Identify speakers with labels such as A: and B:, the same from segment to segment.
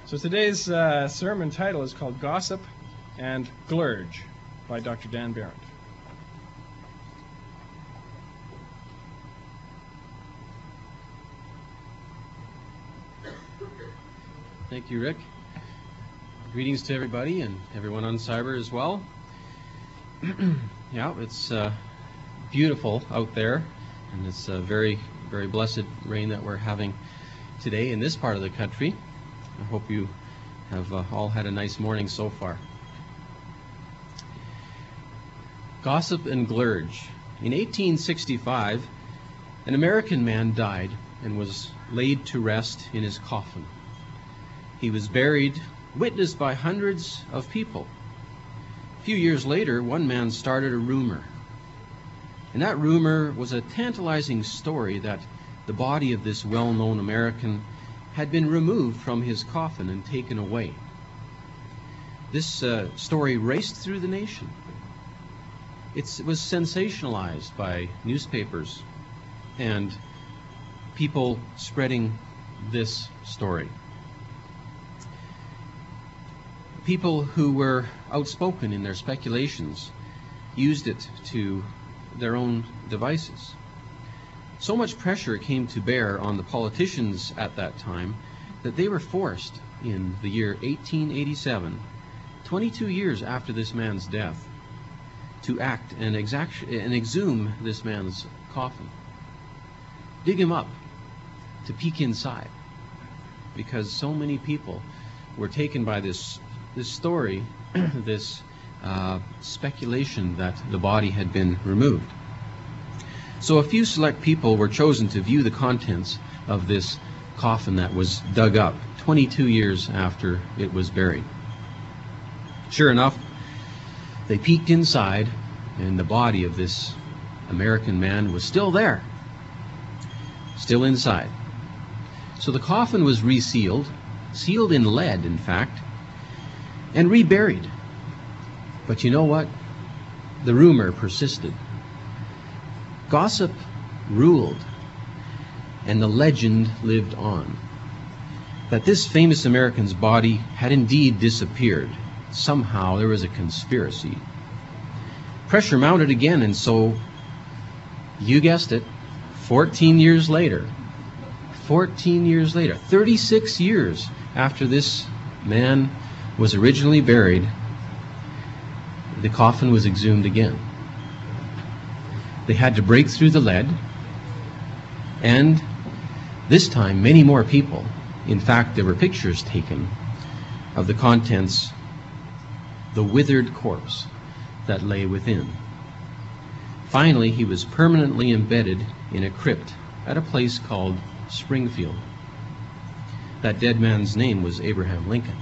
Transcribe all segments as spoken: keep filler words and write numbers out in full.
A: So today's uh, sermon title is called Gossip and Glurge by Doctor Dan Barrett.
B: Thank you, Rick. Greetings to everybody and everyone on cyber as well. Yeah, it's uh, beautiful out there, and it's a very, very blessed rain that we're having today in this part of the country. I hope you have uh, all had a nice morning so far. Gossip and Glurge. In eighteen sixty-five, an American man died and was laid to rest in his coffin. He was buried, witnessed by hundreds of people. A few years later, one man started a rumor. And that rumor was a tantalizing story that the body of this well-known American had been removed from his coffin and taken away. This uh, story raced through the nation. It's, it was sensationalized by newspapers and people spreading this story. People who were outspoken in their speculations used it to their own devices. So much pressure came to bear on the politicians at that time that they were forced in the year eighteen eighty-seven, twenty-two years after this man's death, to act and, exact and exhume this man's coffin. Dig him up to peek inside, because so many people were taken by this, this story, this uh, speculation that the body had been removed. So a few select people were chosen to view the contents of this coffin that was dug up twenty-two years after it was buried. Sure enough, they peeked inside, and the body of this American man was still there, still inside. So the coffin was resealed, sealed in lead, in fact, and reburied. But you know what? The rumor persisted. Gossip ruled, and the legend lived on, that this famous American's body had indeed disappeared. Somehow there was a conspiracy. Pressure mounted again, and so, you guessed it, fourteen years later, fourteen years later, thirty-six years after this man was originally buried, the coffin was exhumed again. They had to break through the lead, and this time many more people. In fact, there were pictures taken of the contents, the withered corpse that lay within. Finally, he was permanently embedded in a crypt at a place called Springfield. That dead man's name was Abraham Lincoln.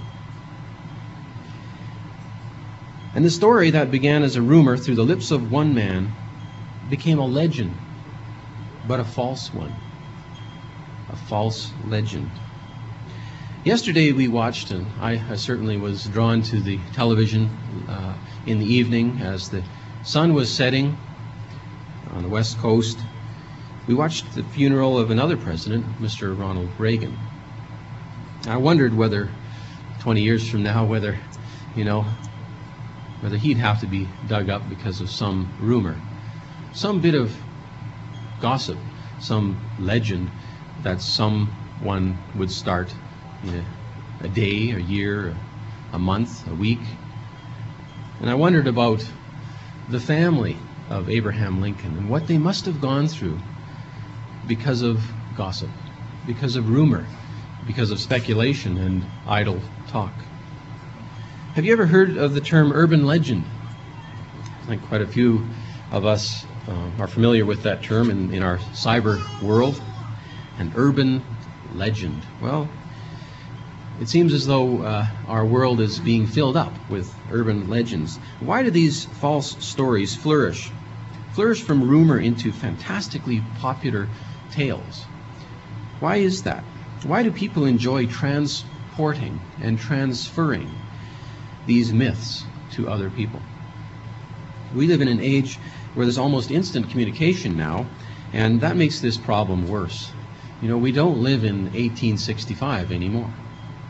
B: And the story that began as a rumor through the lips of one man became a legend, but a false one. A false legend. Yesterday we watched, and I, I certainly was drawn to the television uh, in the evening as the sun was setting on the West Coast. We watched the funeral of another president, Mister Ronald Reagan. I wondered whether, twenty years from now, whether, you know, whether he'd have to be dug up because of some rumor, some bit of gossip, some legend that someone would start in a, a day, a year, a month, a week. And I wondered about the family of Abraham Lincoln and what they must have gone through because of gossip, because of rumor, because of speculation and idle talk. Have you ever heard of the term urban legend? I think quite a few of us uh, are familiar with that term in, in our cyber world. An urban legend. Well, it seems as though uh, our world is being filled up with urban legends. Why do these false stories flourish? Flourish from rumor into fantastically popular tales. Why is that? Why do people enjoy transporting and transferring these myths to other people? We live in an age where there's almost instant communication now, and that makes this problem worse. You know, we don't live in eighteen sixty-five anymore.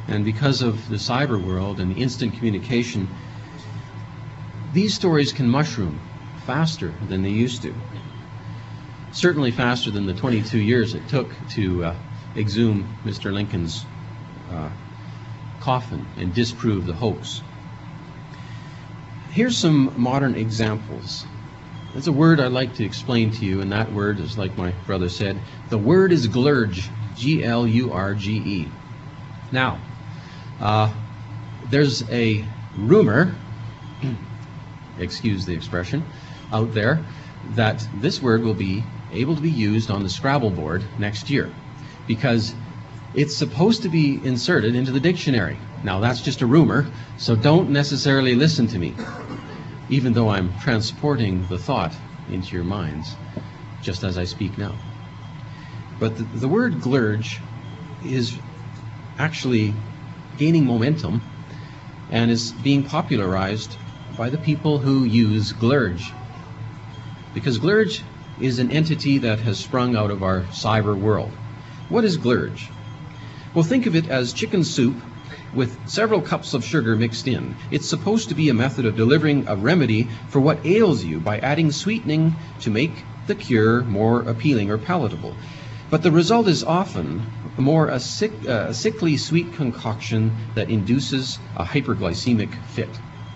B: And because of the cyber world and the instant communication, these stories can mushroom faster than they used to. Certainly faster than the twenty-two years it took to uh, exhume Mister Lincoln's uh, coffin and disprove the hoax. Here's some modern examples. There's a word I'd like to explain to you, and that word is, like my brother said, the word is glurge, G L U R G E. Now, uh, there's a rumor, excuse the expression, out there that this word will be able to be used on the Scrabble board next year because it's supposed to be inserted into the dictionary. Now, that's just a rumor, so don't necessarily listen to me, even though I'm transporting the thought into your minds just as I speak now. But the, the word glurge is actually gaining momentum and is being popularized by the people who use glurge. Because glurge is an entity that has sprung out of our cyber world. What is glurge? Well, think of it as chicken soup with several cups of sugar mixed in. It's supposed to be a method of delivering a remedy for what ails you by adding sweetening to make the cure more appealing or palatable. But the result is often more a, sick, uh, a sickly sweet concoction that induces a hyperglycemic fit.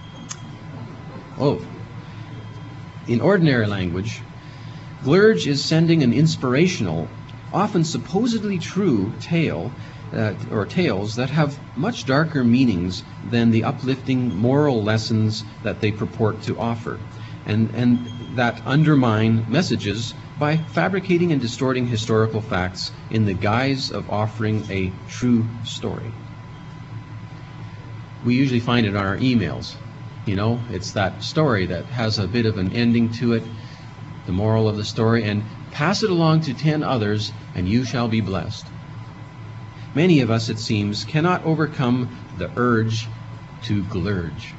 B: Oh. In ordinary language, glurge is sending an inspirational, often supposedly true tale uh, or tales that have much darker meanings than the uplifting moral lessons that they purport to offer, and, and that undermine messages by fabricating and distorting historical facts in the guise of offering a true story. We usually find it on our emails. You know, it's that story that has a bit of an ending to it, the moral of the story, and pass it along to ten others, and you shall be blessed. Many of us, it seems, cannot overcome the urge to glurge.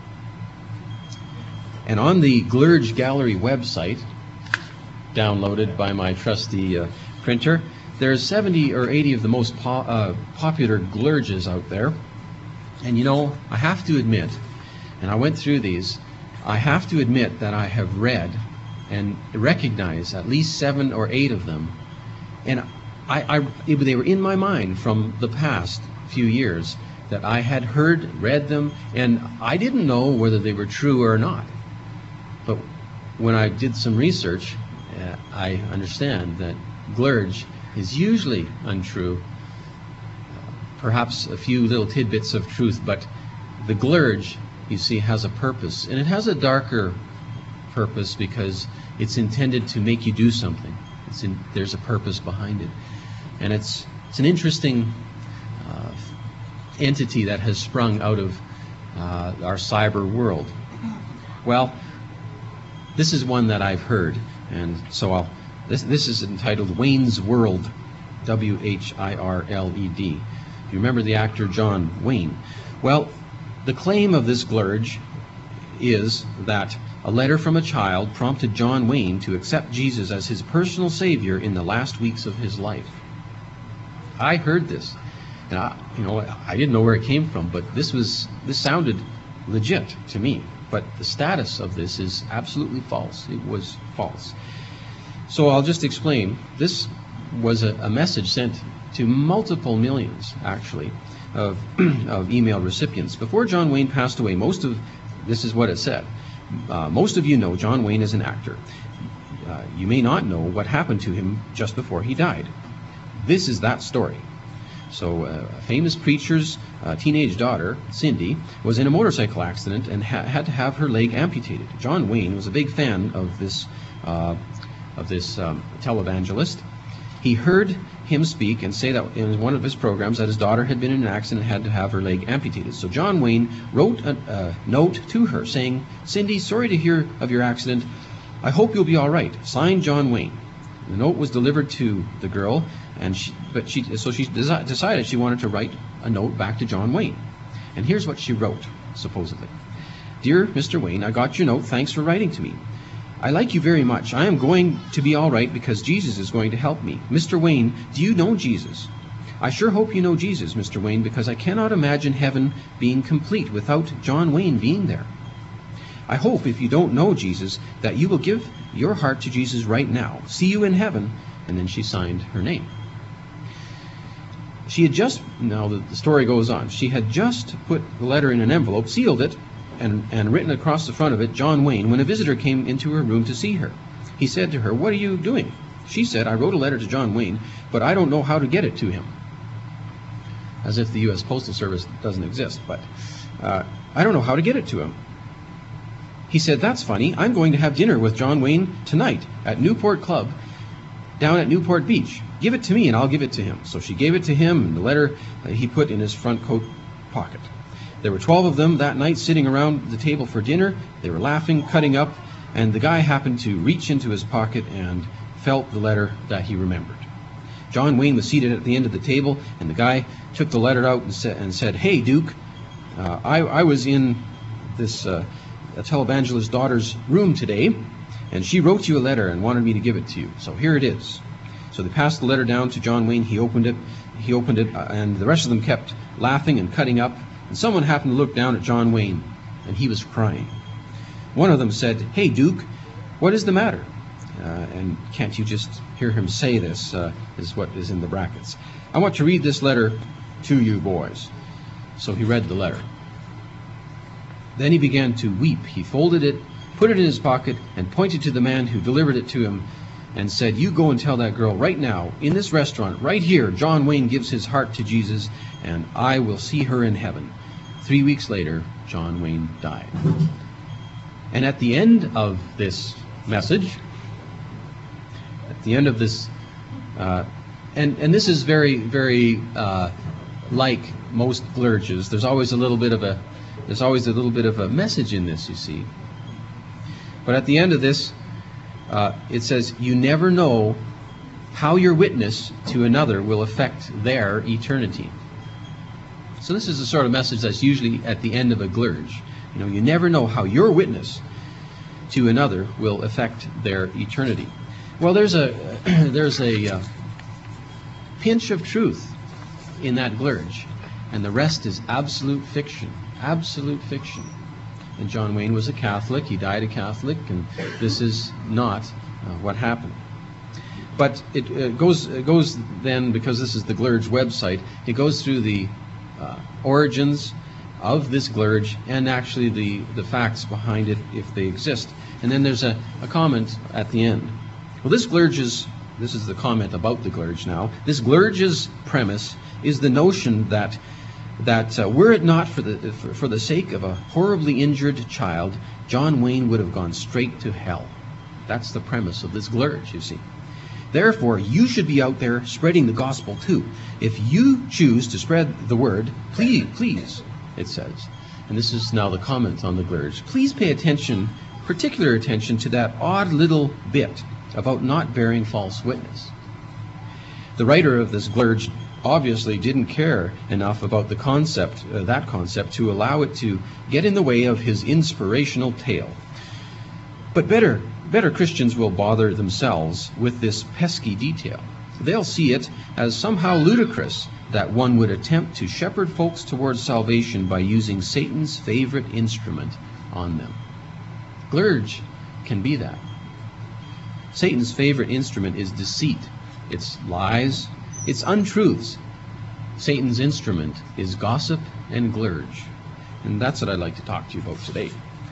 B: And on the Glurge Gallery website, downloaded by my trusty uh, printer, there's seventy or eighty of the most po uh, popular glurges out there. And you know, I have to admit, and I went through these, I have to admit that I have read and recognize at least seven or eight of them. And I, I, it, they were in my mind from the past few years that I had heard, read them, and I didn't know whether they were true or not. But when I did some research, uh, I understand that glurge is usually untrue. Uh, perhaps a few little tidbits of truth, but the glurge, you see, has a purpose, and it has a darker purpose because it's intended to make you do something. It's in, there's a purpose behind it, and it's it's an interesting uh, entity that has sprung out of uh, our cyber world. Well, this is one that I've heard, and so I'll. This this is entitled Wayne's World, W H I R L E D. You remember the actor John Wayne? Well, the claim of this glurge is that a letter from a child prompted John Wayne to accept Jesus as his personal Savior in the last weeks of his life. I heard this, and I, you know, I didn't know where it came from, but this was this sounded legit to me. But the status of this is absolutely false. It was false. So I'll just explain. This was a, a message sent to multiple millions, actually, of, of email recipients. Before John Wayne passed away, most of, this is what it said, uh, most of you know John Wayne is an actor. Uh, you may not know what happened to him just before he died. This is that story. So uh, a famous preacher's uh, teenage daughter, Cindy, was in a motorcycle accident and ha had to have her leg amputated. John Wayne was a big fan of this, uh, of this um, televangelist. He heard him speak and say that in one of his programs that his daughter had been in an accident and had to have her leg amputated. So John Wayne wrote a, a note to her saying, "Cindy, sorry to hear of your accident. I hope you'll be all right. Signed, John Wayne." The note was delivered to the girl, and she, but she, so she desi decided she wanted to write a note back to John Wayne. And here's what she wrote, supposedly. "Dear Mister Wayne, I got your note. Thanks for writing to me. I like you very much. I am going to be all right because Jesus is going to help me. Mister Wayne, do you know Jesus? I sure hope you know Jesus, Mister Wayne, because I cannot imagine heaven being complete without John Wayne being there. I hope, if you don't know Jesus, that you will give your heart to Jesus right now. See you in heaven. And then she signed her name. She had just, now the, the story goes on, she had just put the letter in an envelope, sealed it, and, and written across the front of it, John Wayne, when a visitor came into her room to see her. He said to her, "What are you doing?" She said, "I wrote a letter to John Wayne, but I don't know how to get it to him." As if the U S Postal Service doesn't exist, but uh, I don't know how to get it to him. He said, "That's funny. I'm going to have dinner with John Wayne tonight at Newport Club down at Newport Beach. Give it to me and I'll give it to him." So she gave it to him, and the letter uh, he put in his front coat pocket. There were twelve of them that night sitting around the table for dinner. They were laughing, cutting up, and the guy happened to reach into his pocket and felt the letter that he remembered. John Wayne was seated at the end of the table, and the guy took the letter out and, sa- and said, "Hey, Duke, uh, I, I was in this uh, televangelist's daughter's room today, and she wrote you a letter and wanted me to give it to you. So here it is." So they passed the letter down to John Wayne. He opened it. He opened it, uh, and the rest of them kept laughing and cutting up. And someone happened to look down at John Wayne, and he was crying. One of them said, "Hey, Duke, what is the matter?" Uh, and can't you just hear him say this, uh, is what is in the brackets. "I want to read this letter to you boys." So he read the letter. Then he began to weep. He folded it, put it in his pocket, and pointed to the man who delivered it to him and said, "You go and tell that girl right now, in this restaurant, right here, John Wayne gives his heart to Jesus, and I will see her in heaven." Three weeks later, John Wayne died. And at the end of this message, at the end of this, uh, and, and this is very, very uh, like most glurges. There's always a little bit of a, there's always a little bit of a message in this, you see. But at the end of this, uh, it says, "You never know how your witness to another will affect their eternity." So this is the sort of message that's usually at the end of a glurge. You know, you never know how your witness to another will affect their eternity. Well, there's a there's a uh, pinch of truth in that glurge, and the rest is absolute fiction. Absolute fiction. And John Wayne was a Catholic. He died a Catholic, and this is not uh, what happened. But it uh, goes it goes then, because this is the glurge website, it goes through the uh, origins of this glurge and actually the, the facts behind it, if they exist. And then there's a, a comment at the end. Well, this glurge is, this is the comment about the glurge now, this glurge's premise is the notion that that uh, were it not for the for, for the sake of a horribly injured child, John Wayne would have gone straight to hell. That's the premise of this glurge, you see. Therefore, you should be out there spreading the gospel too. If you choose to spread the word, please, please, it says, and this is now the comment on the glurge, please pay attention, particular attention, to that odd little bit about not bearing false witness. The writer of this glurge obviously didn't care enough about the concept, uh, that concept, to allow it to get in the way of his inspirational tale. But better, better Christians will bother themselves with this pesky detail. They'll see it as somehow ludicrous that one would attempt to shepherd folks towards salvation by using Satan's favorite instrument on them. Glurge can be that. Satan's favorite instrument is deceit. It's lies. It's untruths. Satan's instrument is gossip and glurge. And that's what I'd like to talk to you about today.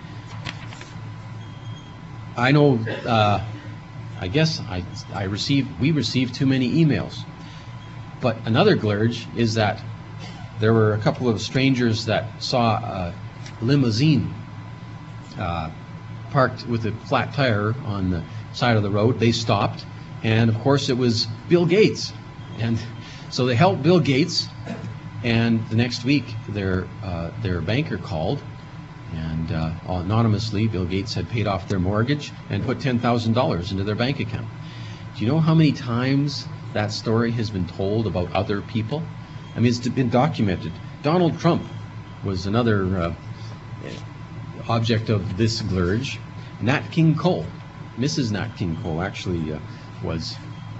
B: I know, uh, I guess I, I received, we received too many emails. But another glurge is that there were a couple of strangers that saw a limousine uh, parked with a flat tire on the side of the road. They stopped, and of course it was Bill Gates. And so they helped Bill Gates, and the next week their uh, their banker called, and uh, anonymously Bill Gates had paid off their mortgage and put ten thousand dollars into their bank account. Do you know how many times that story has been told about other people? I mean, it's been documented. Donald Trump was another uh, object of this glurge. Nat King Cole, Missus Nat King Cole, actually uh, was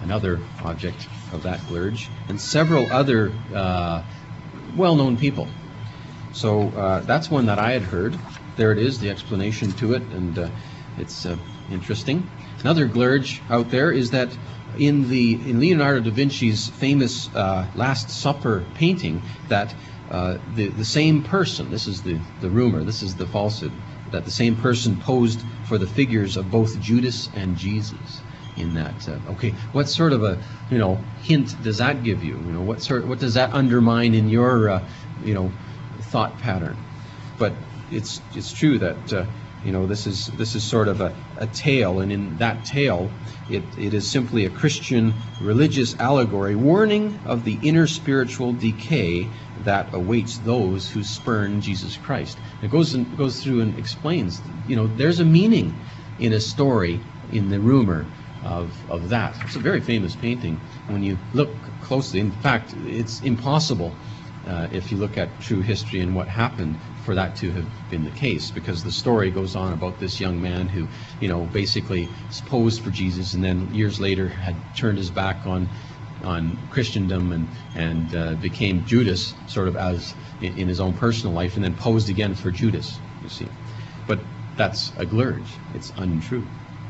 B: another object of that glurge, and several other uh, well-known people. So uh, that's one that I had heard. There it is, the explanation to it, and uh, it's uh, interesting. Another glurge out there is that in the in Leonardo da Vinci's famous uh, Last Supper painting, that uh, the the same person, this is the the rumor, this is the falsehood, that the same person posed for the figures of both Judas and Jesus in that. Uh, okay, what sort of a you know hint does that give you? You know, what sort what does that undermine in your uh, you know thought pattern? But it's it's true that uh, you know this is this is sort of a, a tale, and in that tale, it it is simply a Christian religious allegory warning of the inner spiritual decay that awaits those who spurn Jesus Christ. It goes and goes through and explains, you know, there's a meaning in a story, in the rumor of of that. It's a very famous painting when you look closely. In fact, it's impossible uh, if you look at true history and what happened for that to have been the case, because the story goes on about this young man who, you know, basically posed for Jesus and then years later had turned his back on on Christendom and and uh, became Judas, sort of as in, in his own personal life, and then posed again for Judas, you see. But that's a glurge. It's untrue.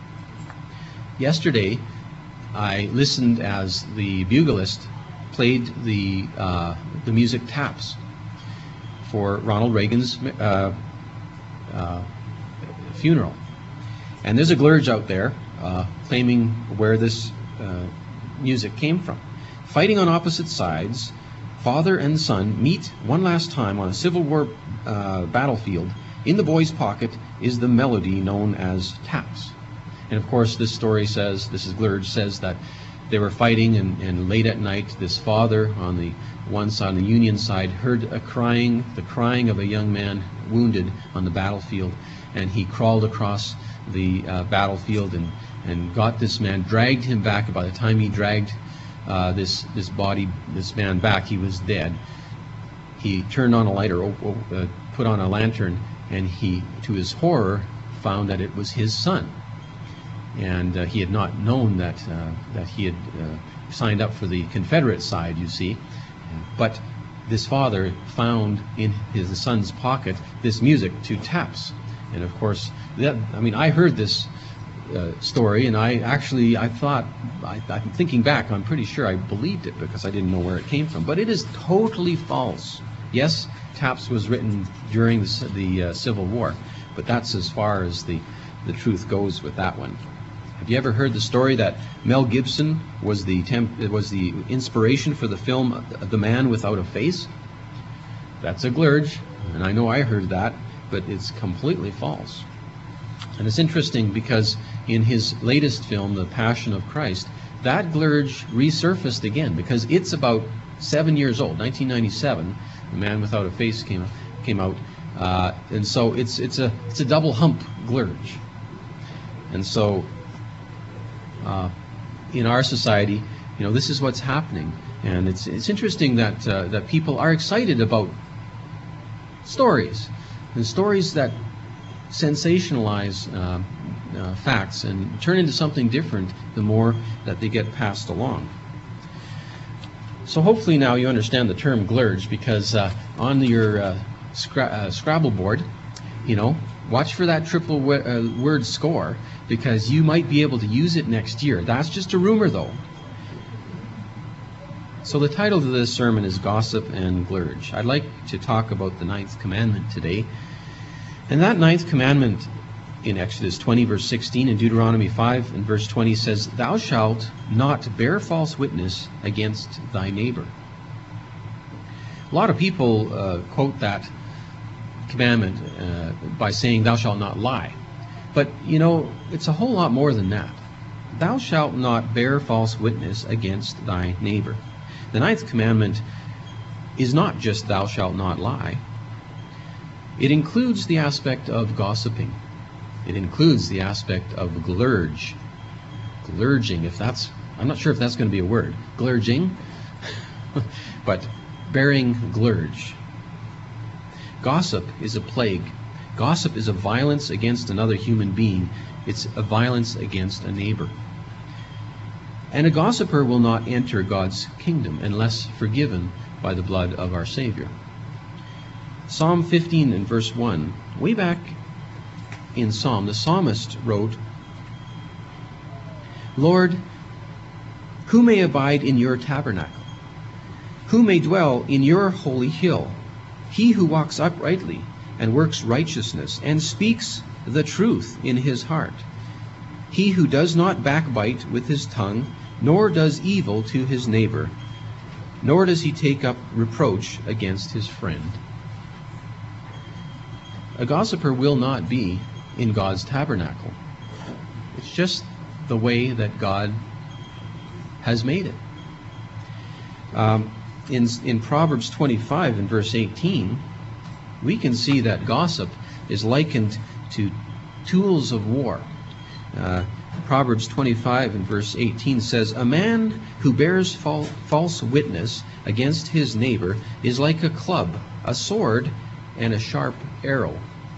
B: Yesterday, I listened as the bugleist played the uh, the music taps for Ronald Reagan's uh, uh, funeral. And there's a glurge out there uh, claiming where this uh, music came from. Fighting on opposite sides, father and son meet one last time on a Civil War uh, battlefield. In the boy's pocket is the melody known as taps. And of course, this story says, this is glurge, says that they were fighting, and, and late at night, this father on the one side, on the Union side, heard a crying, the crying of a young man wounded on the battlefield, and he crawled across the uh, battlefield and, and got this man, dragged him back. And by the time he dragged uh, this this body, this man back, he was dead. He turned on a light, or uh, put on a lantern, and he, to his horror, found that it was his son. And uh, he had not known that uh, that he had uh, signed up for the Confederate side, you see. But this father found in his son's pocket this music to taps. And of course, that, I mean, I heard this uh, story, and I actually, I thought, I, I'm thinking back, I'm pretty sure I believed it because I didn't know where it came from. But it is totally false. Yes, taps was written during the, the uh, Civil War, but that's as far as the, the truth goes with that one. Have you ever heard the story that Mel Gibson was the temp was the inspiration for the film The Man Without a Face? That's a glurge, and I know I heard that, but it's completely false. And it's interesting because in his latest film, The Passion of Christ, that glurge resurfaced again because it's about seven years old, nineteen ninety-seven. The Man Without a Face came came out, uh, and so it's it's a it's a double hump glurge, and so. Uh, in our society, you know, this is what's happening, and it's it's interesting that uh, that people are excited about stories, and stories that sensationalize uh, uh, facts and turn into something different the more that they get passed along. So hopefully now you understand the term glurge, because uh, on your uh, scra uh, Scrabble board, you know, watch for that triple w uh, word score, because you might be able to use it next year. That's just a rumor, though. So the title of this sermon is Gossip and Glurge. I'd like to talk about the ninth commandment today. And that ninth commandment in Exodus twenty, verse sixteen, and Deuteronomy five, and verse twenty says, "Thou shalt not bear false witness against thy neighbor." A lot of people uh, quote that commandment uh, by saying, "Thou shalt not lie." But, you know, it's a whole lot more than that. Thou shalt not bear false witness against thy neighbor. The ninth commandment is not just thou shalt not lie. It includes the aspect of gossiping. It includes the aspect of glurge. Glurging, if that's, I'm not sure if that's going to be a word. Glurging, but bearing glurge. Gossip is a plague. Gossip is a violence against another human being. It's a violence against a neighbor. And a gossiper will not enter God's kingdom unless forgiven by the blood of our Savior. Psalm fifteen and verse one, way back in Psalm, the psalmist wrote, Lord, who may abide in your tabernacle? Who may dwell in your holy hill? He who walks uprightly and works righteousness and speaks the truth in his heart. He who does not backbite with his tongue, nor does evil to his neighbor, nor does he take up reproach against his friend. A gossiper will not be in God's tabernacle. It's just the way that God has made it. Um, in, in Proverbs twenty-five and verse eighteen, we can see that gossip is likened to tools of war. Uh, Proverbs twenty-five and verse eighteen says, A man who bears fal- false witness against his neighbor is like a club, a sword, and a sharp arrow.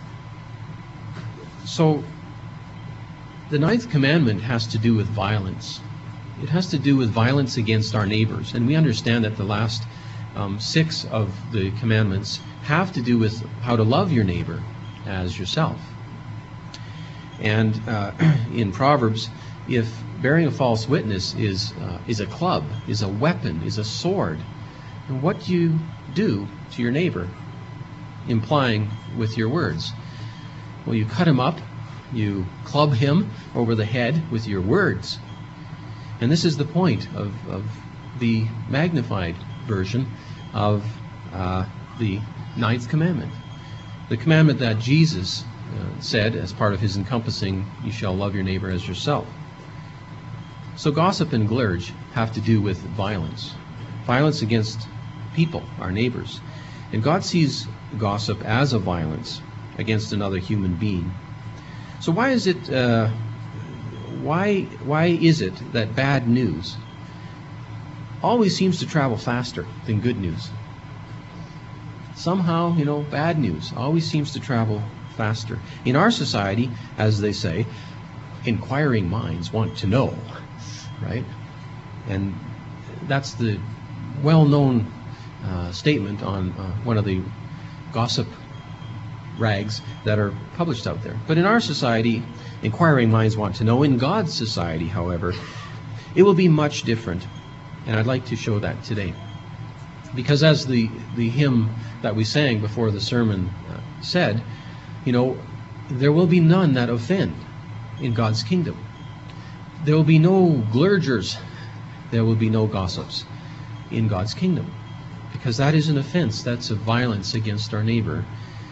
B: So, the ninth commandment has to do with violence. It has to do with violence against our neighbors. And we understand that the last um, six of the commandments have to do with how to love your neighbor as yourself. And uh, in Proverbs, if bearing a false witness is uh, is a club, is a weapon, is a sword, and what do you do to your neighbor, implying with your words? Well, you cut him up, you club him over the head with your words. And this is the point of, of the magnified version of uh, the ninth commandment. The commandment that Jesus uh, said as part of his encompassing, you shall love your neighbor as yourself. So gossip and glurge have to do with violence. Violence against people, our neighbors. And God sees gossip as a violence against another human being. So why is it uh, why why is it that bad news always seems to travel faster than good news? Somehow, you know, bad news always seems to travel faster. In our society, as they say, inquiring minds want to know, right? And that's the well-known uh, statement on uh, one of the gossip rags that are published out there. But in our society, inquiring minds want to know. In God's society, however, it will be much different. And I'd like to show that today. Because as the, the hymn that we sang before the sermon uh, said, you know, there will be none that offend in God's kingdom. There will be no glurgers. There will be no gossips in God's kingdom. Because that is an offense. That's a violence against our neighbor.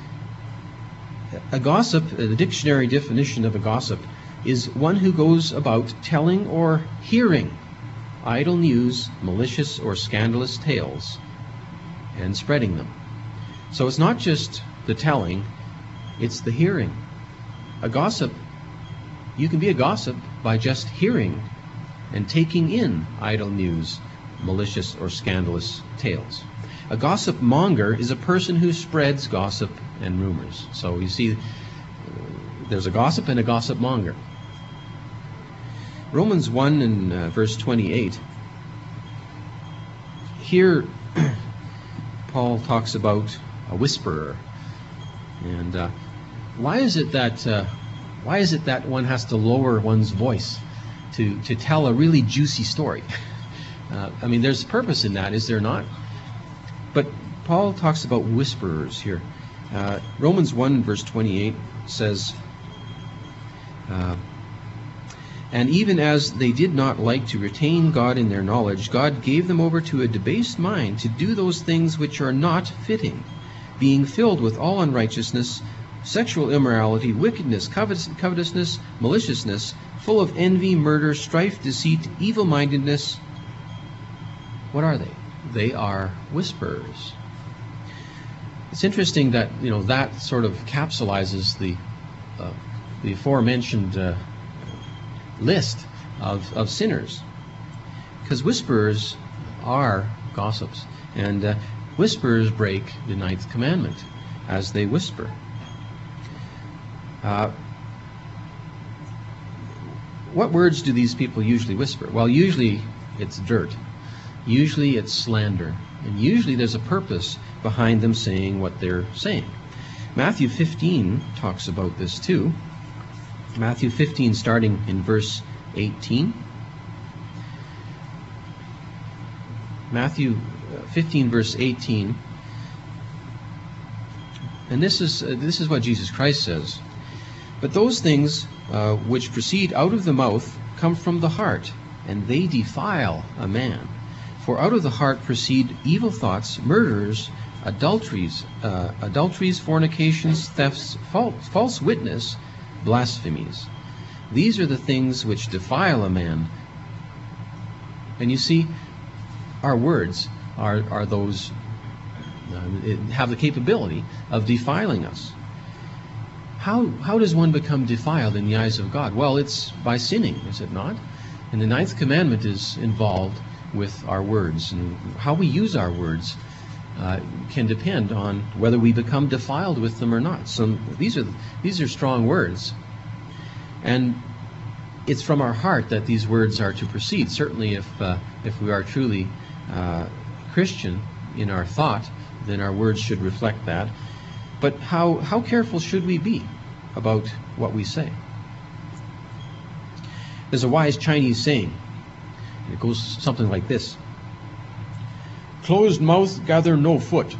B: A gossip, the dictionary definition of a gossip, is one who goes about telling or hearing idle news, malicious or scandalous tales, and spreading them. So it's not just the telling, it's the hearing. A gossip, you can be a gossip by just hearing and taking in idle news, malicious or scandalous tales. A gossip monger is a person who spreads gossip and rumors. So you see, there's a gossip and a gossip monger. Romans one and uh, verse twenty-eight. Here, Paul talks about a whisperer. And uh, why is it that uh, why is it that one has to lower one's voice to to tell a really juicy story? Uh, I mean, there's purpose in that, is there not? But Paul talks about whisperers here. Uh, Romans one verse twenty-eight says, uh, and even as they did not like to retain God in their knowledge, God gave them over to a debased mind to do those things which are not fitting, being filled with all unrighteousness, sexual immorality, wickedness, covet- covetousness, maliciousness, full of envy, murder, strife, deceit, evil-mindedness. What are they? They are whisperers. It's interesting that, you know, that sort of capsulizes the uh, the aforementioned uh, list of, of sinners, because whisperers are gossips, and uh, whisperers break the ninth commandment as they whisper. Uh, what words do these people usually whisper? Well, usually it's dirt. Usually it's slander. And usually there's a purpose behind them saying what they're saying. Matthew fifteen talks about this too. Matthew fifteen, starting in verse eighteen. Matthew fifteen, verse eighteen. And this is uh, this is what Jesus Christ says. But those things uh, which proceed out of the mouth come from the heart, and they defile a man. For out of the heart proceed evil thoughts, murders, adulteries, uh, adulteries, fornications, thefts, false, false witness, blasphemies. These are the things which defile a man. And you see, our words are, are those, uh, have the capability of defiling us. How, how does one become defiled in the eyes of God? Well, it's by sinning, is it not? And the ninth commandment is involved with our words. And how we use our words uh, can depend on whether we become defiled with them or not. So these are, these are strong words. And it's from our heart that these words are to proceed. Certainly if, uh, if we are truly uh, Christian in our thought, then our words should reflect that. But how, how careful should we be about what we say? There's a wise Chinese saying. It goes something like this. Closed mouth gather no foot.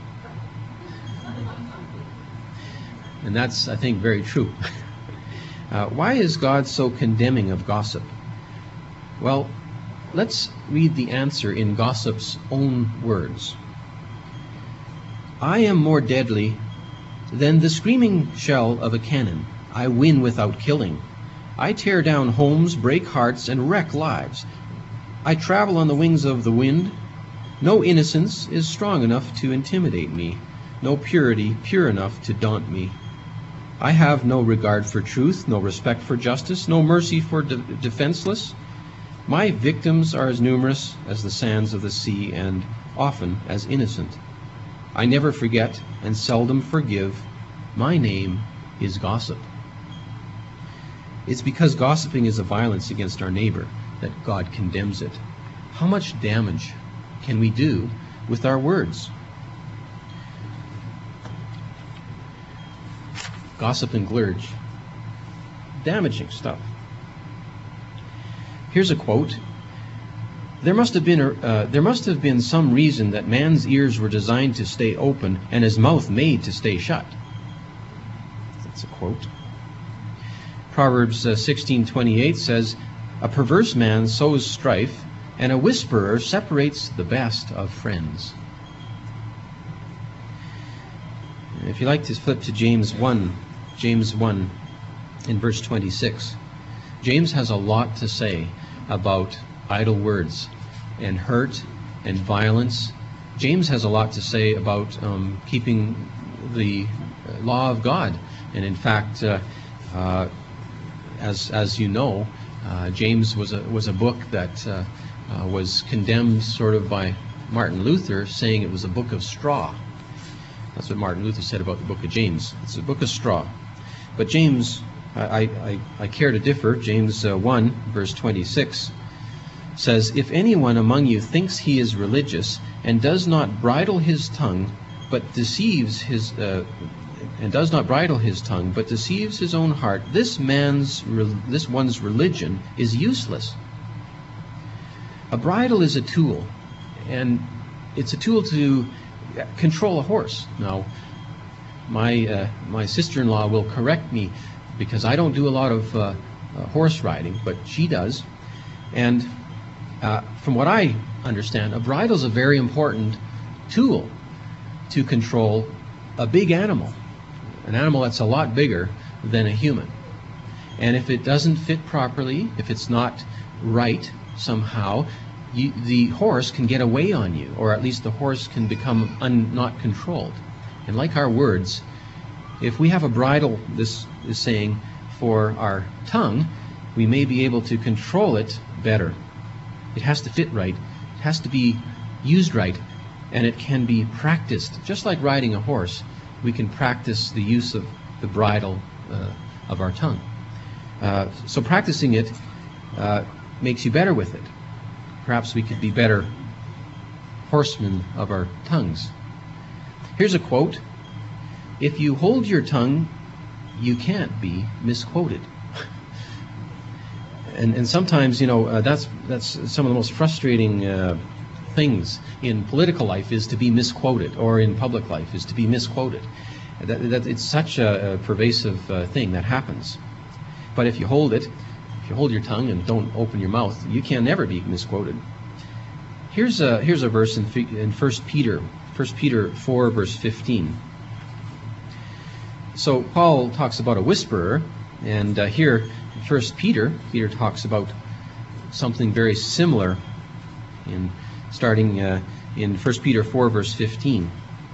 B: And that's, I think, very true. uh, why is God so condemning of gossip? Well, let's read the answer in gossip's own words. I am more deadly than the screaming shell of a cannon. I win without killing. I tear down homes, break hearts, and wreck lives. I travel on the wings of the wind. No innocence is strong enough to intimidate me, no purity pure enough to daunt me. I have no regard for truth, no respect for justice, no mercy for de- defenseless. My victims are as numerous as the sands of the sea, and often as innocent. I never forget and seldom forgive. My name is gossip. It's because gossiping is a violence against our neighbor that God condemns it. How much damage can we do with our words? Gossip and glurge. Damaging stuff. Here's a quote. There must have been a, uh, there must have been some reason that man's ears were designed to stay open and his mouth made to stay shut. That's a quote. Proverbs uh, sixteen twenty-eight says, a perverse man sows strife, and a whisperer separates the best of friends. If you like to flip to James one, James one in verse twenty-six. James has a lot to say about idle words and hurt and violence. James has a lot to say about um, keeping the law of God. And in fact, uh, uh, as as you know, uh, James was a was a book that uh, uh, was condemned sort of by Martin Luther, saying it was a book of straw. That's what Martin Luther said about the book of James. It's a book of straw. But James, I I, I care to differ. James uh, one verse twenty-six says, if anyone among you thinks he is religious and does not bridle his tongue, but deceives his uh, and does not bridle his tongue, but deceives his own heart, this man's this one's religion is useless. A bridle is a tool, and it's a tool to control a horse. Now, my uh, my sister-in-law will correct me because I don't do a lot of uh, uh, horse riding, but she does, and Uh, from what I understand, a bridle is a very important tool to control a big animal, an animal that's a lot bigger than a human. And if it doesn't fit properly, if it's not right somehow, you, the horse can get away on you, or at least the horse can become un, not controlled. And like our words, if we have a bridle, this is saying, for our tongue, we may be able to control it better. It has to fit right. It has to be used right. And it can be practiced. Just like riding a horse, we can practice the use of the bridle uh, of our tongue. Uh, so practicing it uh, makes you better with it. Perhaps we could be better horsemen of our tongues. Here's a quote: "If you hold your tongue, you can't be misquoted." and and sometimes, you know, uh, that's that's some of the most frustrating uh, things in political life, is to be misquoted, or in public life is to be misquoted. That, that it's such a, a pervasive uh, thing that happens. But if you hold it, if you hold your tongue and don't open your mouth, you can never be misquoted. Here's a here's a verse in in First Peter, First Peter four, verse fifteen. So Paul talks about a whisperer, and uh, here in First Peter, Peter talks about something very similar, in starting uh, in First Peter four, verse fifteen.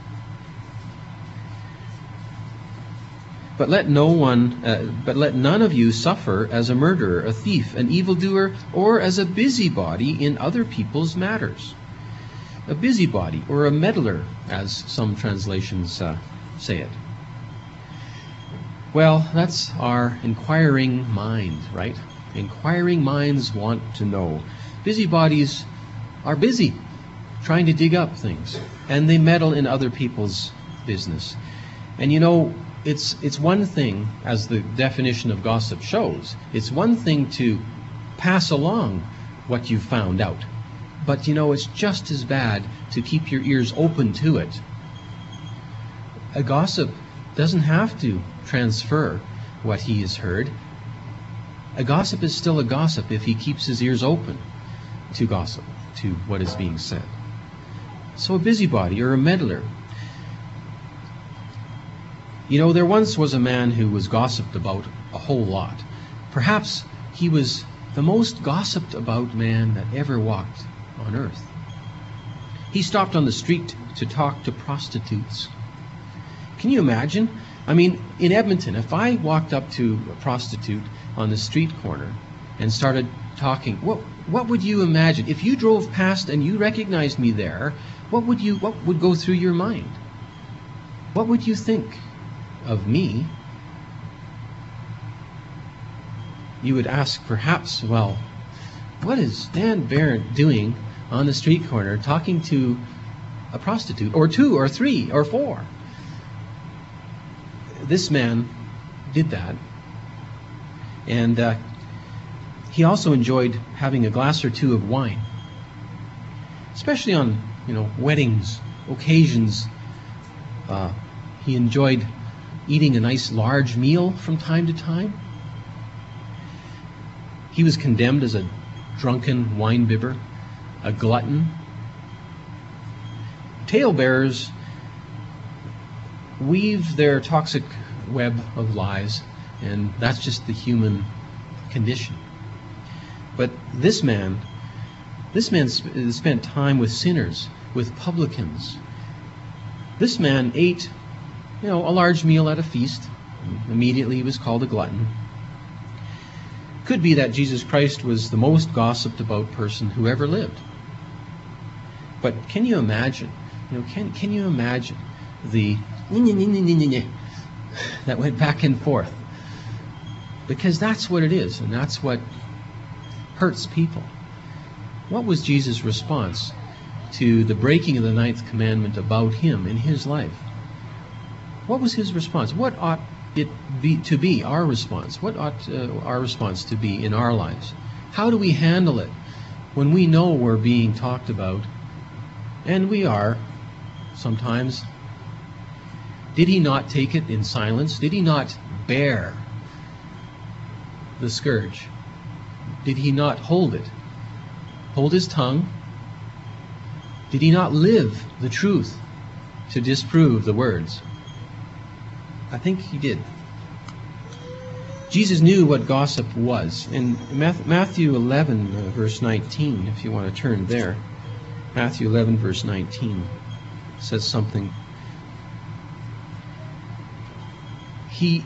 B: But let no one, uh, but let none of you suffer as a murderer, a thief, an evildoer, or as a busybody in other people's matters. A busybody, or a meddler, as some translations uh, say it. Well, that's our inquiring mind, right? Inquiring minds want to know. Busybodies are busy trying to dig up things, and they meddle in other people's business. And you know, It's it's one thing, as the definition of gossip shows, it's one thing to pass along what you found out. But you know, it's just as bad to keep your ears open to it. A gossip doesn't have to transfer what he has heard. A gossip is still a gossip if he keeps his ears open to gossip, to what is being said. So a busybody or a meddler. You know, there once was a man who was gossiped about a whole lot. Perhaps he was the most gossiped about man that ever walked on earth. He stopped on the street to talk to prostitutes. Can you imagine? I mean, in Edmonton, if I walked up to a prostitute on the street corner and started talking, what what would you imagine? If you drove past and you recognized me there, what would you what would go through your mind? What would you think of me? You would ask, perhaps, well, what is Dan Barrett doing on the street corner talking to a prostitute, or two, or three, or four? This man did that, and uh, he also enjoyed having a glass or two of wine, especially on, you know, weddings, occasions. Uh, he enjoyed eating a nice large meal from time to time. He was condemned as a drunken wine-bibber, a glutton. Talebearers weave their toxic web of lies, and that's just the human condition. But this man, this man sp- spent time with sinners, with publicans. This man ate, you know, a large meal at a feast. Immediately he was called a glutton. Could be that Jesus Christ was the most gossiped about person who ever lived. But can you imagine, you know, can can you imagine the that went back and forth? Because that's what it is, and that's what hurts people. What was Jesus' response to the breaking of the ninth commandment about him in his life? What was his response? What ought it be to be our response? What ought uh, our response to be in our lives? How do we handle it when we know we're being talked about? And we are, sometimes. Did he not take it in silence? Did he not bear the scourge? Did he not hold it? Hold his tongue? Did he not live the truth to disprove the words? I think he did. Jesus knew what gossip was. In Matthew eleven, uh, verse nineteen, if you want to turn there, Matthew eleven, verse nineteen, says something. He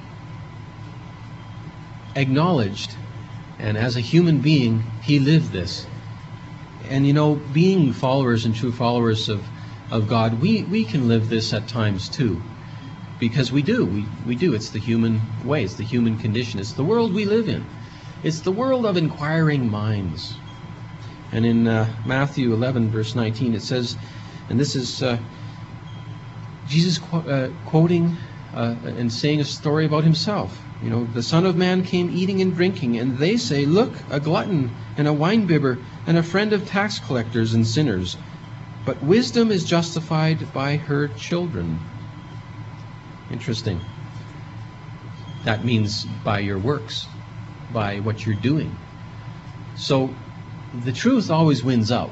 B: acknowledged, and as a human being, he lived this. And you know, being followers and true followers of, of God, we, we can live this at times too. Because we do. We, we do. It's the human way. It's the human condition. It's the world we live in. It's the world of inquiring minds. And in uh, Matthew eleven, verse nineteen, it says, and this is uh, Jesus qu- uh, quoting uh, and saying a story about himself. You know, the Son of Man came eating and drinking, and they say, look, a glutton and a winebibber and a friend of tax collectors and sinners. But wisdom is justified by her children. Interesting. That means by your works, by what you're doing. So the truth always wins out.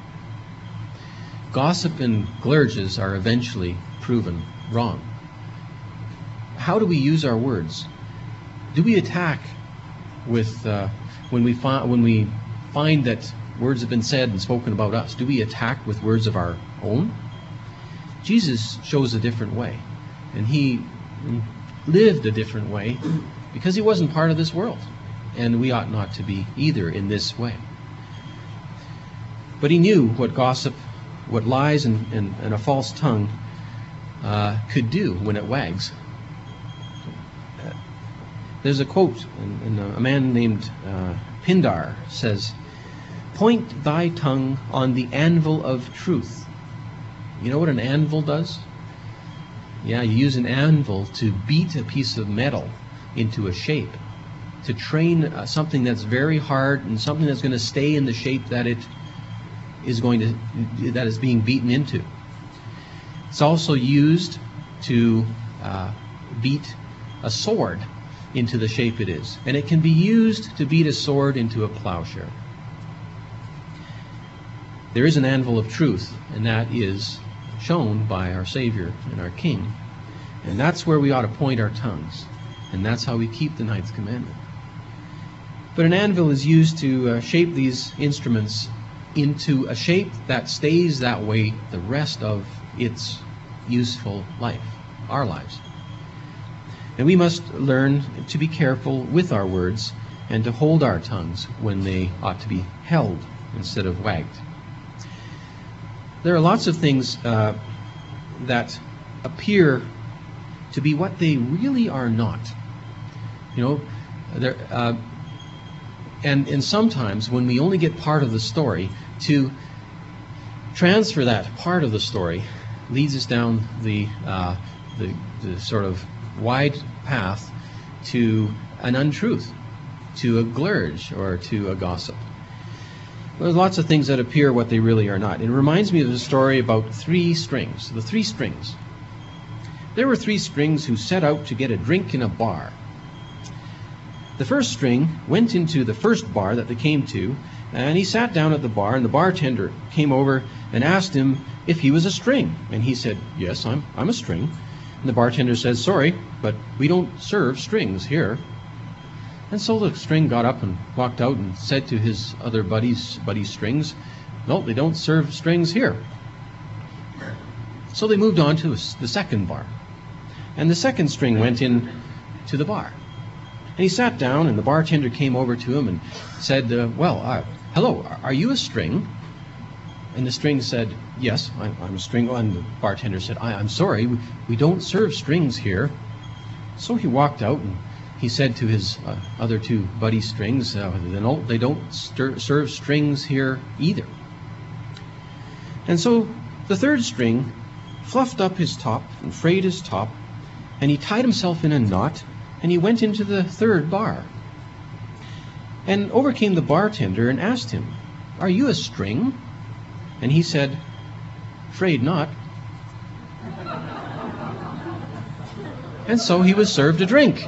B: Gossip and glurges are eventually proven wrong. How do we use our words? Do we attack with uh, when we find when we find that words have been said and spoken about us? Do we attack with words of our own? Jesus shows a different way, and he lived a different way because he wasn't part of this world, and we ought not to be either in this way. But he knew what gossip, what lies and, and, and a false tongue uh, could do when it wags. Uh, there's a quote, and, and a man named uh, Pindar says, "Point thy tongue on the anvil of truth." You know what an anvil does? Yeah, you use an anvil to beat a piece of metal into a shape, to train uh, something that's very hard and something that's going to stay in the shape that it is going to that is being beaten into. It's also used to uh, beat a sword into the shape it is, and it can be used to beat a sword into a plowshare. There is an anvil of truth, and that is shown by our Savior and our King, and that's where we ought to point our tongues, and that's how we keep the ninth commandment. But an anvil is used to uh, shape these instruments into a shape that stays that way the rest of its useful life, our lives. And we must learn to be careful with our words and to hold our tongues when they ought to be held instead of wagged. There are lots of things uh, that appear to be what they really are not. You know, there. Uh, And, and sometimes when we only get part of the story, to transfer that part of the story leads us down the, uh, the, the sort of wide path to an untruth, to a glurge, or to a gossip. There's lots of things that appear what they really are not. It reminds me of the story about three strings, the three strings. There were three strings who set out to get a drink in a bar. The first string went into the first bar that they came to, and he sat down at the bar, and the bartender came over and asked him if he was a string. And he said, "Yes, I'm, I'm a string." And the bartender said, "Sorry, but we don't serve strings here." And so the string got up and walked out and said to his other buddies, buddy strings, "No, they don't serve strings here." So they moved on to the second bar. And the second string went in to the bar. And he sat down, and the bartender came over to him and said, uh, well, uh, hello, are you a string? And the string said, "Yes, I'm, I'm a string." And the bartender said, I, I'm sorry, we, we don't serve strings here. So he walked out, and he said to his uh, other two buddy strings, uh, they don't, they don't stir, serve strings here either. And so the third string fluffed up his top and frayed his top, and he tied himself in a knot, and he went into the third bar. And over came the bartender and asked him, "Are you a string?" And he said, "Afraid not." And so he was served a drink.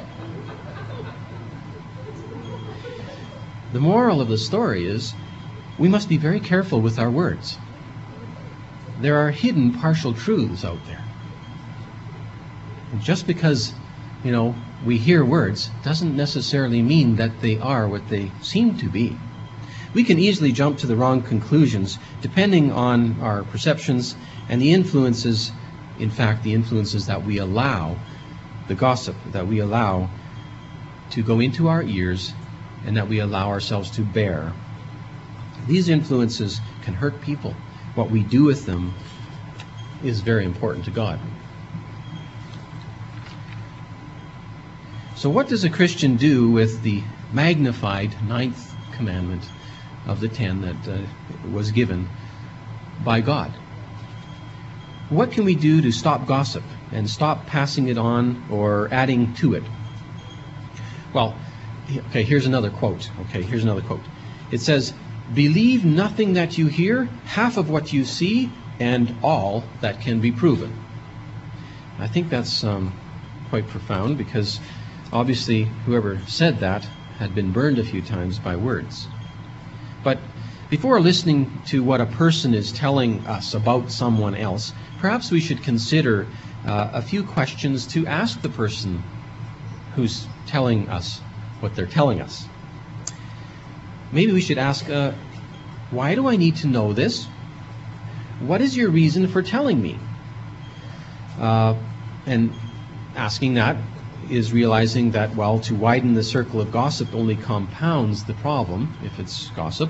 B: The moral of the story is we must be very careful with our words. There are hidden partial truths out there. And just because, you know, we hear words doesn't necessarily mean that they are what they seem to be. We can easily jump to the wrong conclusions depending on our perceptions and the influences, in fact, the influences that we allow, the gossip that we allow to go into our ears and that we allow ourselves to bear. These influences can hurt people. What we do with them is very important to God. So what does a Christian do with the magnified ninth commandment of the ten that uh, was given by God. What can we do to stop gossip and stop passing it on or adding to it? Well, okay, here's another quote. Okay, here's another quote. It says, "Believe nothing that you hear, half of what you see, and all that can be proven." I think that's um, quite profound, because obviously whoever said that had been burned a few times by words. But before listening to what a person is telling us about someone else, perhaps we should consider uh, a few questions to ask the person who's telling us what they're telling us. Maybe we should ask, uh, why do I need to know this? What is your reason for telling me? Uh, and asking that is realizing that, well, to widen the circle of gossip only compounds the problem, if it's gossip.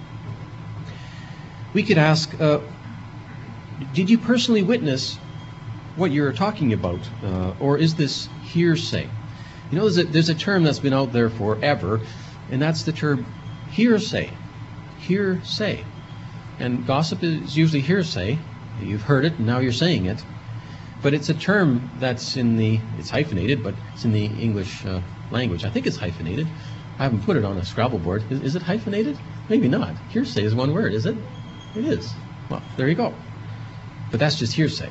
B: We could ask, uh, did you personally witness what you're talking about? Uh, or is this hearsay? You know, there's a, there's a term that's been out there forever, and that's the term hearsay. Hearsay. And gossip is usually hearsay. You've heard it, and now you're saying it. But it's a term that's in the, it's hyphenated, but it's in the English uh, language. I think it's hyphenated. I haven't put it on a Scrabble board. Is, is it hyphenated? Maybe not. Hearsay is one word, is it? It is. Well, there you go. But that's just hearsay.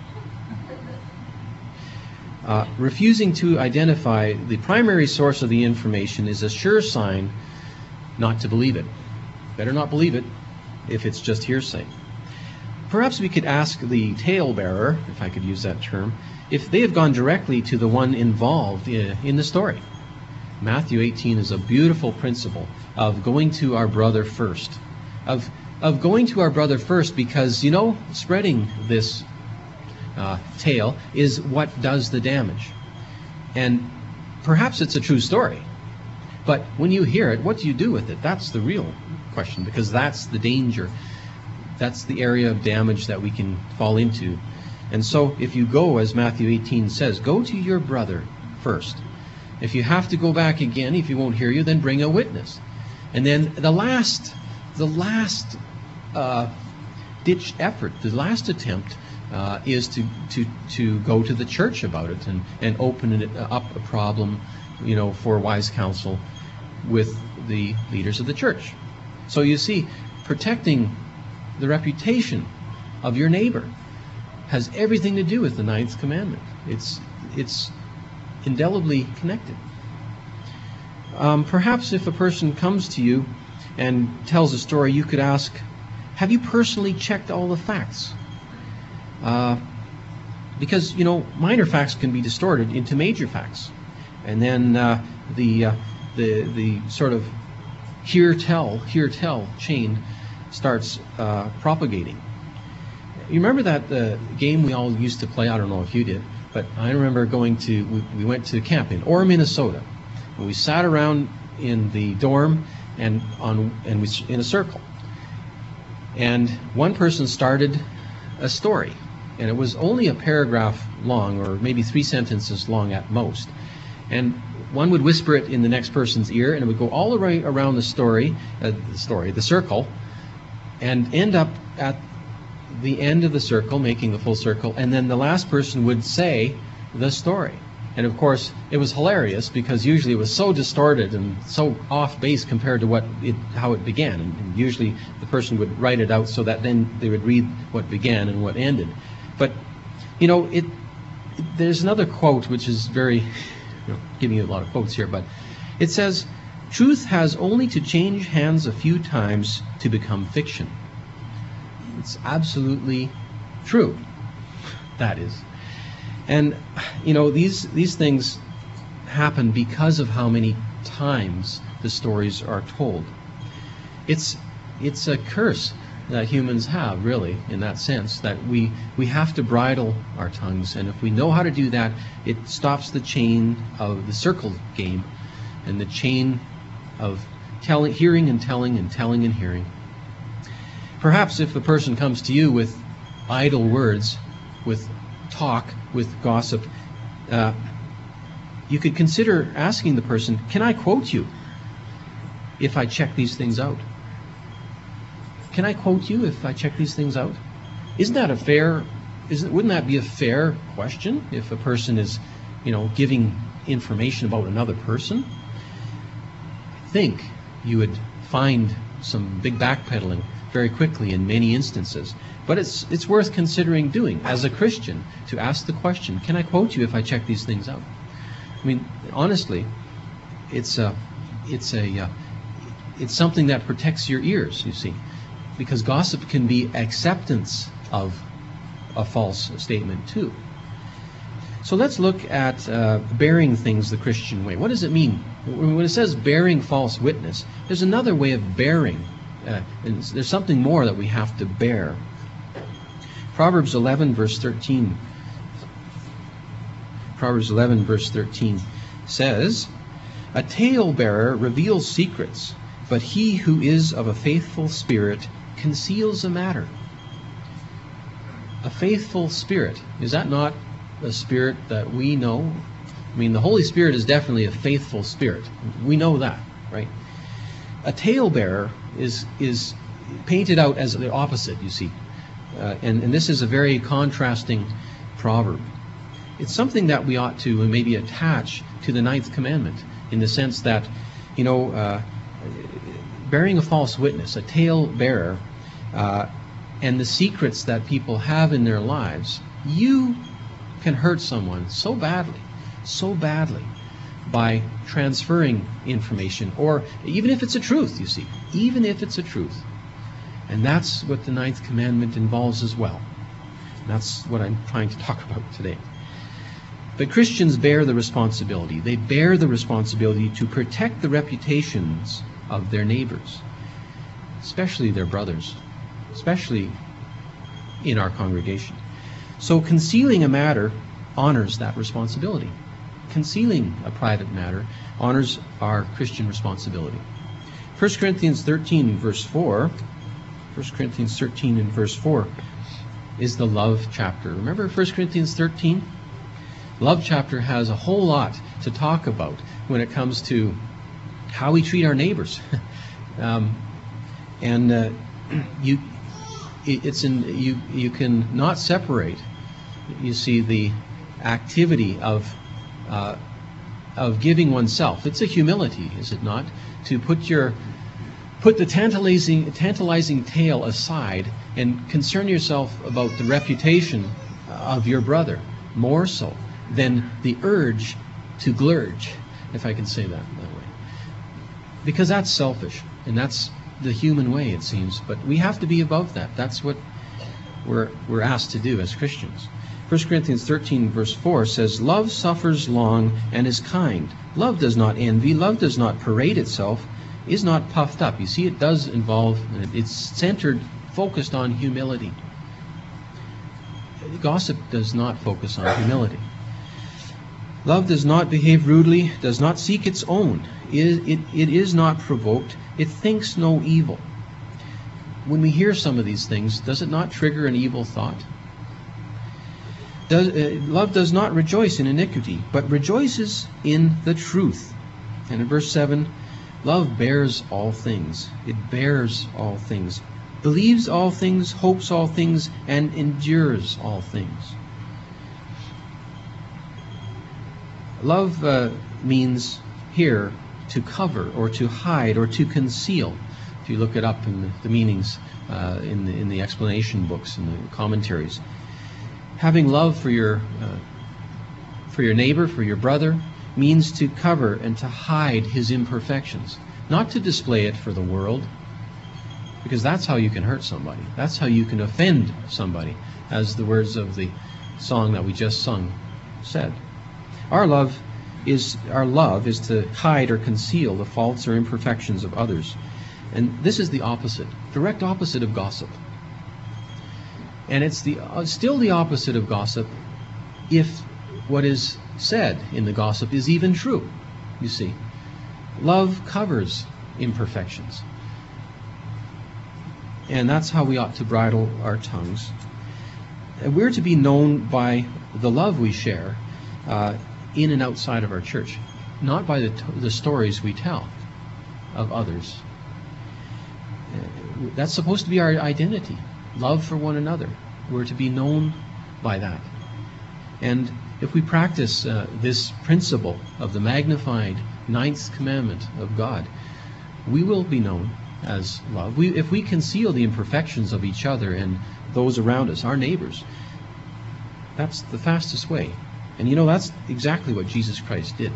B: Uh, refusing to identify the primary source of the information is a sure sign not to believe it. Better not believe it if it's just hearsay. Perhaps we could ask the talebearer, if I could use that term, if they have gone directly to the one involved in, in the story. Matthew eighteen is a beautiful principle of going to our brother first. Of, of going to our brother first because, you know, spreading this uh, tale is what does the damage. And perhaps it's a true story. But when you hear it, what do you do with it? That's the real question, because that's the danger. That's the area of damage that we can fall into. And so if you go, as Matthew eighteen says, go to your brother first. If you have to go back again, if he won't hear you, then bring a witness. And then the last, the last uh, ditch effort, the last attempt uh, is to, to, to go to the church about it and, and open it up a problem, you know, for wise counsel with the leaders of the church. So you see, protecting the reputation of your neighbor has everything to do with the ninth commandment. It's it's indelibly connected. Um, perhaps if a person comes to you and tells a story, you could ask, have you personally checked all the facts? Uh, because, you know, minor facts can be distorted into major facts. And then uh, the, uh, the, the sort of hear-tell, hear-tell chain starts uh, propagating. You remember that uh, game we all used to play? I don't know if you did, but I remember going to, we, we went to camp in Orr, Minnesota, and we sat around in the dorm and on and we in a circle. And one person started a story, and it was only a paragraph long, or maybe three sentences long at most. And one would whisper it in the next person's ear, and it would go all the way around the story, uh, the story, the circle, and end up at the end of the circle, making the full circle, and then the last person would say the story. And of course, it was hilarious because usually it was so distorted and so off base compared to what it, how it began. And, and usually the person would write it out so that then they would read what began and what ended. But, you know, it, it there's another quote which is very, you know, giving you a lot of quotes here, but it says, "Truth has only to change hands a few times to become fiction." It's absolutely true. That is. And, you know, these these things happen because of how many times the stories are told. It's it's a curse that humans have, really, in that sense, that we we have to bridle our tongues, and if we know how to do that, it stops the chain of the circle game and the chain of telling, hearing and telling and telling and hearing. Perhaps if a person comes to you with idle words, with talk, with gossip, uh, you could consider asking the person, can I quote you? if I check these things out? Can I quote you if I check these things out? Isn't that a fair, isn't, wouldn't that be a fair question if a person is, you know, giving information about another person? I think you would find some big backpedaling very quickly in many instances. But it's it's worth considering doing as a Christian, to ask the question, can I quote you if I check these things out? I mean, honestly, it's a, it's a, uh, it's something that protects your ears, you see, because gossip can be acceptance of a false statement too. So let's look at uh, bearing things the Christian way. What does it mean? When it says bearing false witness, there's another way of bearing. Uh, and there's something more that we have to bear. Proverbs eleven, verse thirteen. Proverbs eleven, verse thirteen says, "A talebearer reveals secrets, but he who is of a faithful spirit conceals a matter." A faithful spirit. Is that not a spirit that we know? I mean, the Holy Spirit is definitely a faithful spirit. We know that, right? A talebearer is is painted out as the opposite, you see. Uh, and, and this is a very contrasting proverb. It's something that we ought to maybe attach to the ninth commandment, in the sense that, you know, uh, bearing a false witness, a talebearer, uh, and the secrets that people have in their lives, you can hurt someone so badly, so badly, by transferring information, or even if it's a truth, you see, even if it's a truth. And that's what the ninth commandment involves as well. And that's what I'm trying to talk about today. But Christians bear the responsibility. They bear the responsibility to protect the reputations of their neighbors, especially their brothers, especially in our congregation. So concealing a matter honors that responsibility. Concealing a private matter honors our Christian responsibility. First Corinthians thirteen, verse four, First Corinthians thirteen and verse four is the love chapter. Remember First Corinthians thirteen? Love chapter has a whole lot to talk about when it comes to how we treat our neighbors. um, and uh, you, it, it's in you. You can not separate, you see, the activity of uh, of giving oneself. It's a humility, is it not, to put your put the tantalizing tantalizing tale aside and concern yourself about the reputation of your brother more so than the urge to glurge, if I can say that that way. Because that's selfish, and that's the human way, it seems. But we have to be above that. That's what we're we're asked to do as Christians. First Corinthians thirteen, verse four says, "Love suffers long and is kind. Love does not envy. Love does not parade itself, is not puffed up." You see, it does involve, it's centered, focused on humility. Gossip does not focus on humility. Love does not behave rudely, does not seek its own. It, it, it is not provoked. It thinks no evil. When we hear some of these things, does it not trigger an evil thought? Does, uh, love does not rejoice in iniquity, but rejoices in the truth. And in verse seven, love bears all things. It bears all things. Believes all things, hopes all things, and endures all things. Love uh, means here to cover or to hide or to conceal. If you look it up in the, the meanings uh, in, the, in the explanation books and the commentaries. Having love for your, uh, for your neighbor, for your brother, means to cover and to hide his imperfections. Not to display it for the world, because that's how you can hurt somebody. That's how you can offend somebody, as the words of the song that we just sung said. Our love is our love is to hide or conceal the faults or imperfections of others. And this is the opposite, direct opposite of gossip. And it's the uh, still the opposite of gossip if what is said in the gossip is even true, you see. Love covers imperfections. And that's how we ought to bridle our tongues. And we're to be known by the love we share uh, in and outside of our church, not by the, t- the stories we tell. of others. Uh, That's supposed to be our identity. Love for one another. We're to be known by that. And if we practice uh, this principle of the magnified ninth commandment of God, we will be known as love. We, if we conceal the imperfections of each other and those around us, our neighbors, that's the fastest way. And you know, that's exactly what Jesus Christ did.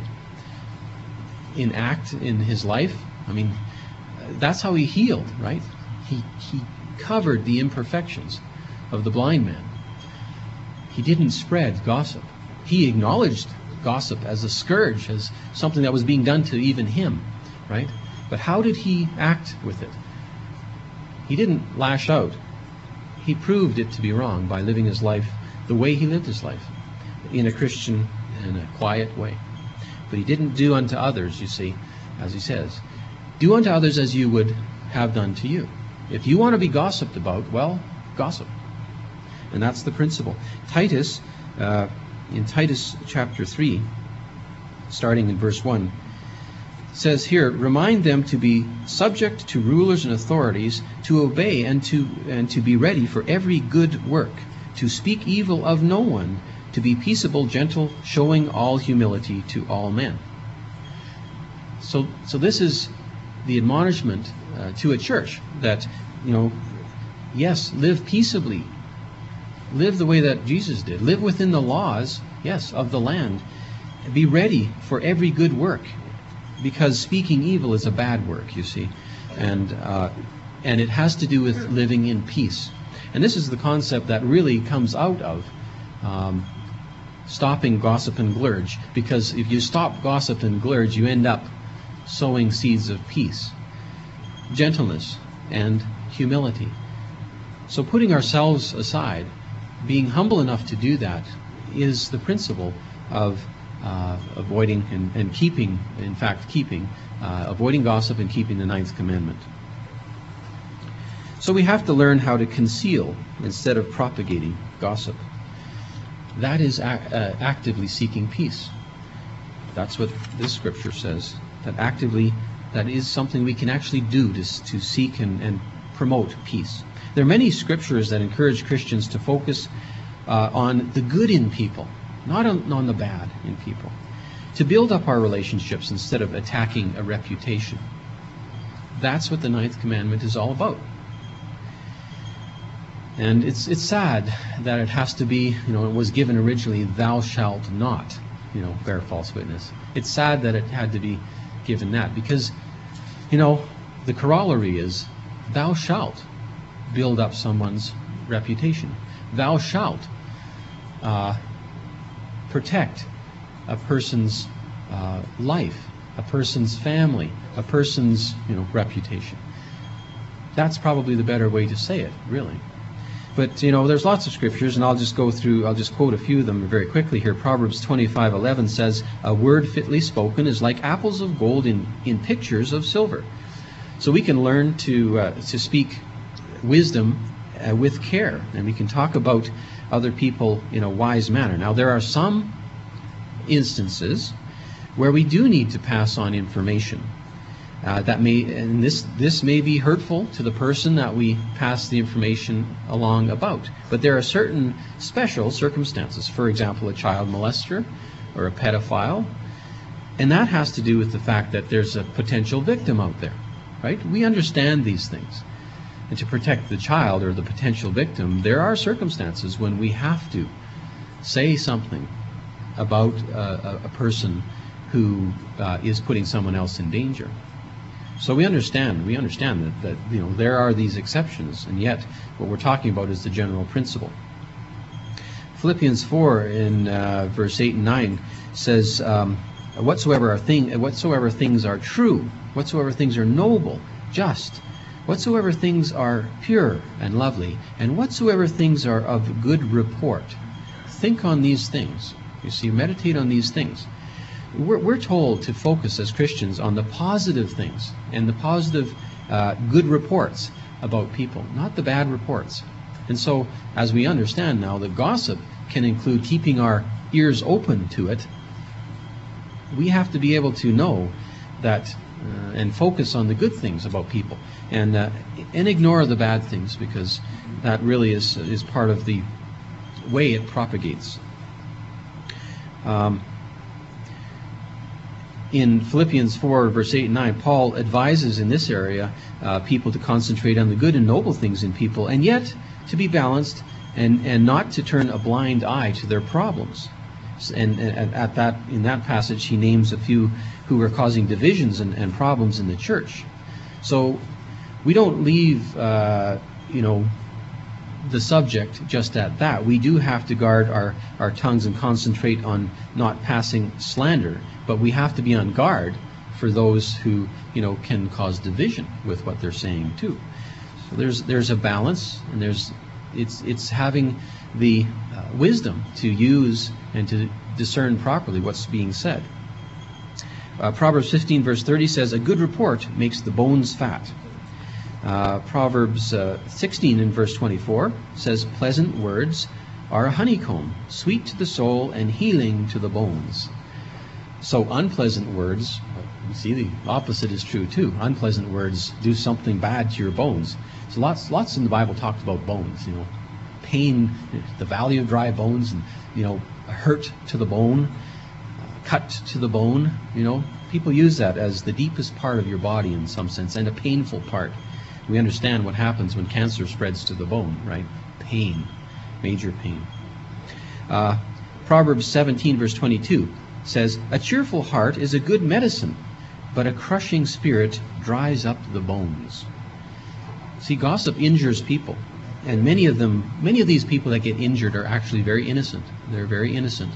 B: In act, in his life, I mean, that's how he healed, right? He, he covered the imperfections of the blind man. He didn't spread gossip. He acknowledged gossip as a scourge, as something that was being done to even him, right? But how did he act with it? He didn't lash out. He proved it to be wrong by living his life the way he lived his life, in a Christian and a quiet way. But he didn't do unto others, you see, as he says. Do unto others as you would have done to you. If you want to be gossiped about, well, gossip. And that's the principle. Titus, uh, in Titus chapter three, starting in verse one, says here, remind them to be subject to rulers and authorities, to obey and to and to be ready for every good work, to speak evil of no one, to be peaceable, gentle, showing all humility to all men. So, so this is the admonishment uh, to a church that, you know, yes, live peaceably. Live the way that Jesus did. Live within the laws, yes, of the land. Be ready for every good work, because speaking evil is a bad work, you see, and uh, and it has to do with living in peace. And this is the concept that really comes out of um, stopping gossip and glurge, because if you stop gossip and glurge, you end up sowing seeds of peace, gentleness, and humility. So putting ourselves aside, being humble enough to do that, is the principle of uh, avoiding and, and keeping, in fact, keeping, uh, avoiding gossip and keeping the ninth commandment. So we have to learn how to conceal instead of propagating gossip. That is ac- uh, actively seeking peace. That's what this scripture says. That actively, that is something we can actually do to, to seek and, and promote peace. There are many scriptures that encourage Christians to focus uh, on the good in people, not on, on the bad in people. To build up our relationships instead of attacking a reputation. That's what the ninth commandment is all about. And it's it's sad that it has to be, you know, it was given originally, thou shalt not, you know, bear false witness. It's sad that it had to be given that, because, you know, the corollary is, thou shalt build up someone's reputation. Thou shalt uh, protect a person's uh, life, a person's family, a person's, you know, reputation. That's probably the better way to say it, really. But, you know, there's lots of scriptures, and I'll just go through, I'll just quote a few of them very quickly here. Proverbs twenty-five eleven says, a word fitly spoken is like apples of gold in, in pictures of silver. So we can learn to uh, to speak wisdom uh, with care, and we can talk about other people in a wise manner. Now, there are some instances where we do need to pass on information. Uh, that may, and this this may be hurtful to the person that we pass the information along about. But there are certain special circumstances. For example, a child molester or a pedophile, and that has to do with the fact that there's a potential victim out there, right? We understand these things, and to protect the child or the potential victim, there are circumstances when we have to say something about uh, a, a person who uh, is putting someone else in danger. So we understand, we understand that, that you know there are these exceptions, and yet what we're talking about is the general principle. Philippians four in uh, verse eight and nine says, um, "Whatsoever are thing, whatsoever things are true, whatsoever things are noble, just, whatsoever things are pure and lovely, and whatsoever things are of good report, think on these things." You see, meditate on these things. We're, we're told to focus as Christians on the positive things and the positive uh, good reports about people, not the bad reports. And so, as we understand now that gossip can include keeping our ears open to it, we have to be able to know that uh, and focus on the good things about people, and uh, and ignore the bad things, because that really is is part of the way it propagates. Um, in Philippians four, verse eight and nine, Paul advises in this area uh, people to concentrate on the good and noble things in people, and yet to be balanced and, and not to turn a blind eye to their problems. And, and at that, in that passage, he names a few who were causing divisions and, and problems in the church. So we don't leave, uh, you know, the subject just at that. We do have to guard our, our tongues and concentrate on not passing slander, but we have to be on guard for those who, you know, can cause division with what they're saying too. So there's there's a balance, and there's it's it's having the uh, wisdom to use and to discern properly what's being said. Uh, Proverbs fifteen verse thirty says, "A good report makes the bones fat." Uh, Proverbs uh, sixteen in verse twenty-four says, "Pleasant words are a honeycomb, sweet to the soul and healing to the bones." So unpleasant words, you see, the opposite is true too. Unpleasant words do something bad to your bones. So lots, lots in the Bible talked about bones. You know, pain, the valley of dry bones, and you know, a hurt to the bone, uh, cut to the bone. You know, people use that as the deepest part of your body in some sense, and a painful part. We understand what happens when cancer spreads to the bone, right? Pain, major pain. Uh, Proverbs seventeen verse twenty-two says, "A cheerful heart is a good medicine, but a crushing spirit dries up the bones." See, gossip injures people, and many of them, many of these people that get injured are actually very innocent. They're very innocent.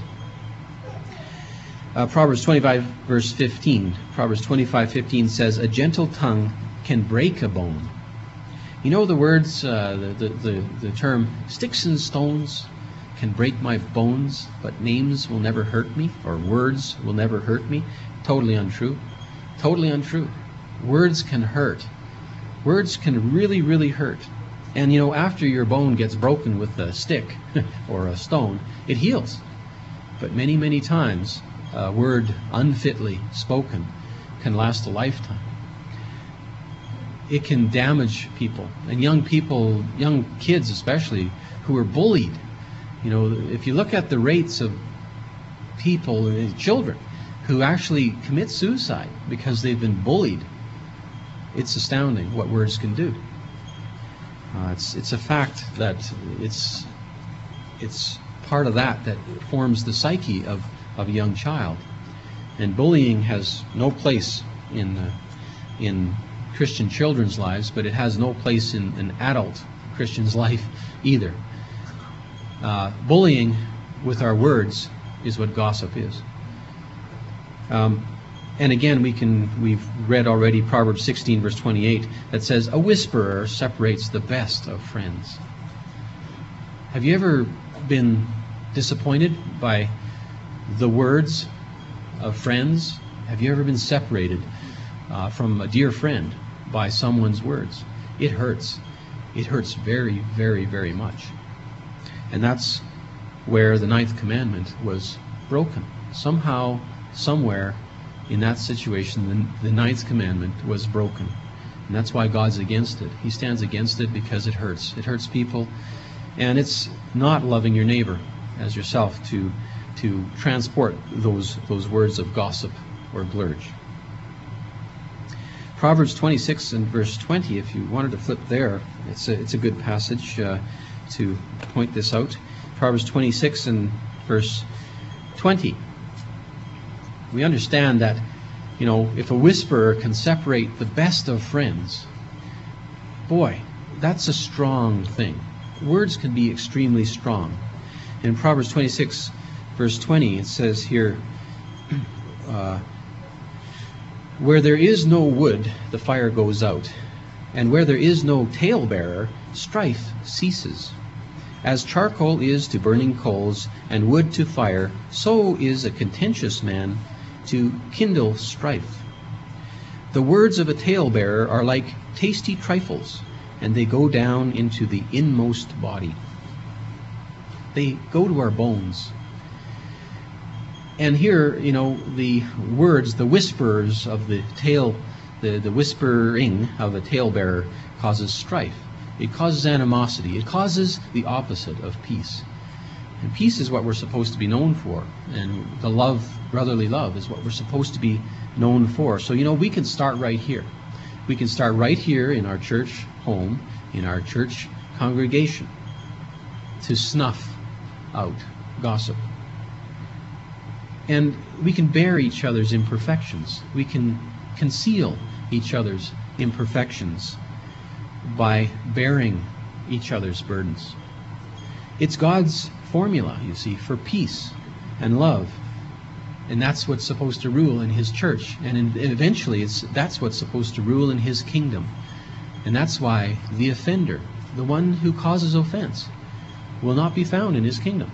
B: Uh, Proverbs twenty-five verse fifteen. Proverbs twenty-five fifteen says, "A gentle tongue can break a bone." You know the words, uh, the, the, the, the term, "sticks and stones can break my bones, but names will never hurt me," or "words will never hurt me." Totally untrue. Totally untrue. Words can hurt. Words can really, really hurt. And you know, after your bone gets broken with a stick or a stone, it heals. But many, many times, a word unfitly spoken can last a lifetime. It can damage people, and young people, young kids especially, who are bullied. You know, if you look at the rates of people, children, who actually commit suicide because they've been bullied, it's astounding what words can do. Uh, it's it's a fact that it's it's part of that that forms the psyche of, of a young child, and bullying has no place in uh, in Christian children's lives, but it has no place in an adult Christian's life either. Uh, bullying with our words is what gossip is. Um, and again, we can we've read already Proverbs sixteen verse twenty-eight that says, "A whisperer separates the best of friends." Have you ever been disappointed by the words of friends? Have you ever been separated uh, from a dear friend by someone's words? It hurts. It hurts very, very, very much. And that's where the ninth commandment was broken. Somehow, somewhere in that situation, the, the ninth commandment was broken. And that's why God's against it. He stands against it because it hurts. It hurts people. And it's not loving your neighbor as yourself to to transport those those words of gossip or blurge. Proverbs twenty-six and verse twenty, if you wanted to flip there, it's a, it's a good passage uh, to point this out. Proverbs twenty-six and verse twenty. We understand that, you know, if a whisperer can separate the best of friends, boy, that's a strong thing. Words can be extremely strong. In Proverbs twenty-six, verse twenty, it says here, uh, "Where there is no wood, the fire goes out, and where there is no talebearer, strife ceases. As charcoal is to burning coals, and wood to fire, so is a contentious man to kindle strife. The words of a talebearer are like tasty trifles, and they go down into the inmost body." They go to our bones. And here, you know, the words, the whisperers of the tale The, the whispering of a talebearer causes strife. It causes animosity. It causes the opposite of peace. And peace is what we're supposed to be known for. And the love, brotherly love, is what we're supposed to be known for. So, you know, we can start right here. We can start right here in our church home, in our church congregation, to snuff out gossip. And we can bear each other's imperfections. We can conceal each other's imperfections by bearing each other's burdens. It's God's formula, you see, for peace and love. And that's what's supposed to rule in His church. And in, eventually, it's, that's what's supposed to rule in His kingdom. And that's why the offender, the one who causes offense, will not be found in His kingdom.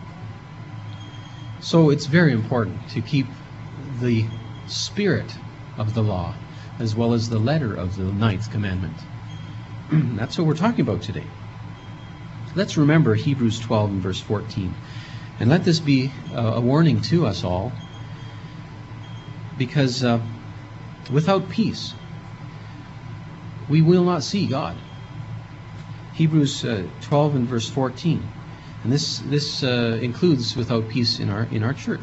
B: So it's very important to keep the spirit of the law as well as the letter of the ninth commandment. That's what we're talking about today. Let's remember Hebrews twelve and verse fourteen. And let this be a warning to us all, because uh, without peace, we will not see God. Hebrews uh, twelve and verse fourteen. And this this uh, includes without peace in our in our church.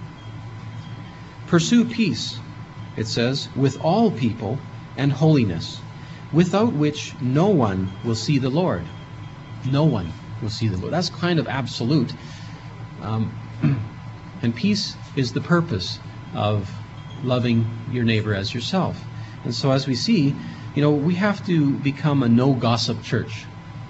B: Pursue peace, it says, with all people and holiness, without which no one will see the Lord. No one will see the Lord. That's kind of absolute. Um, and peace is the purpose of loving your neighbor as yourself. And so as we see, you know, we have to become a no-gossip church.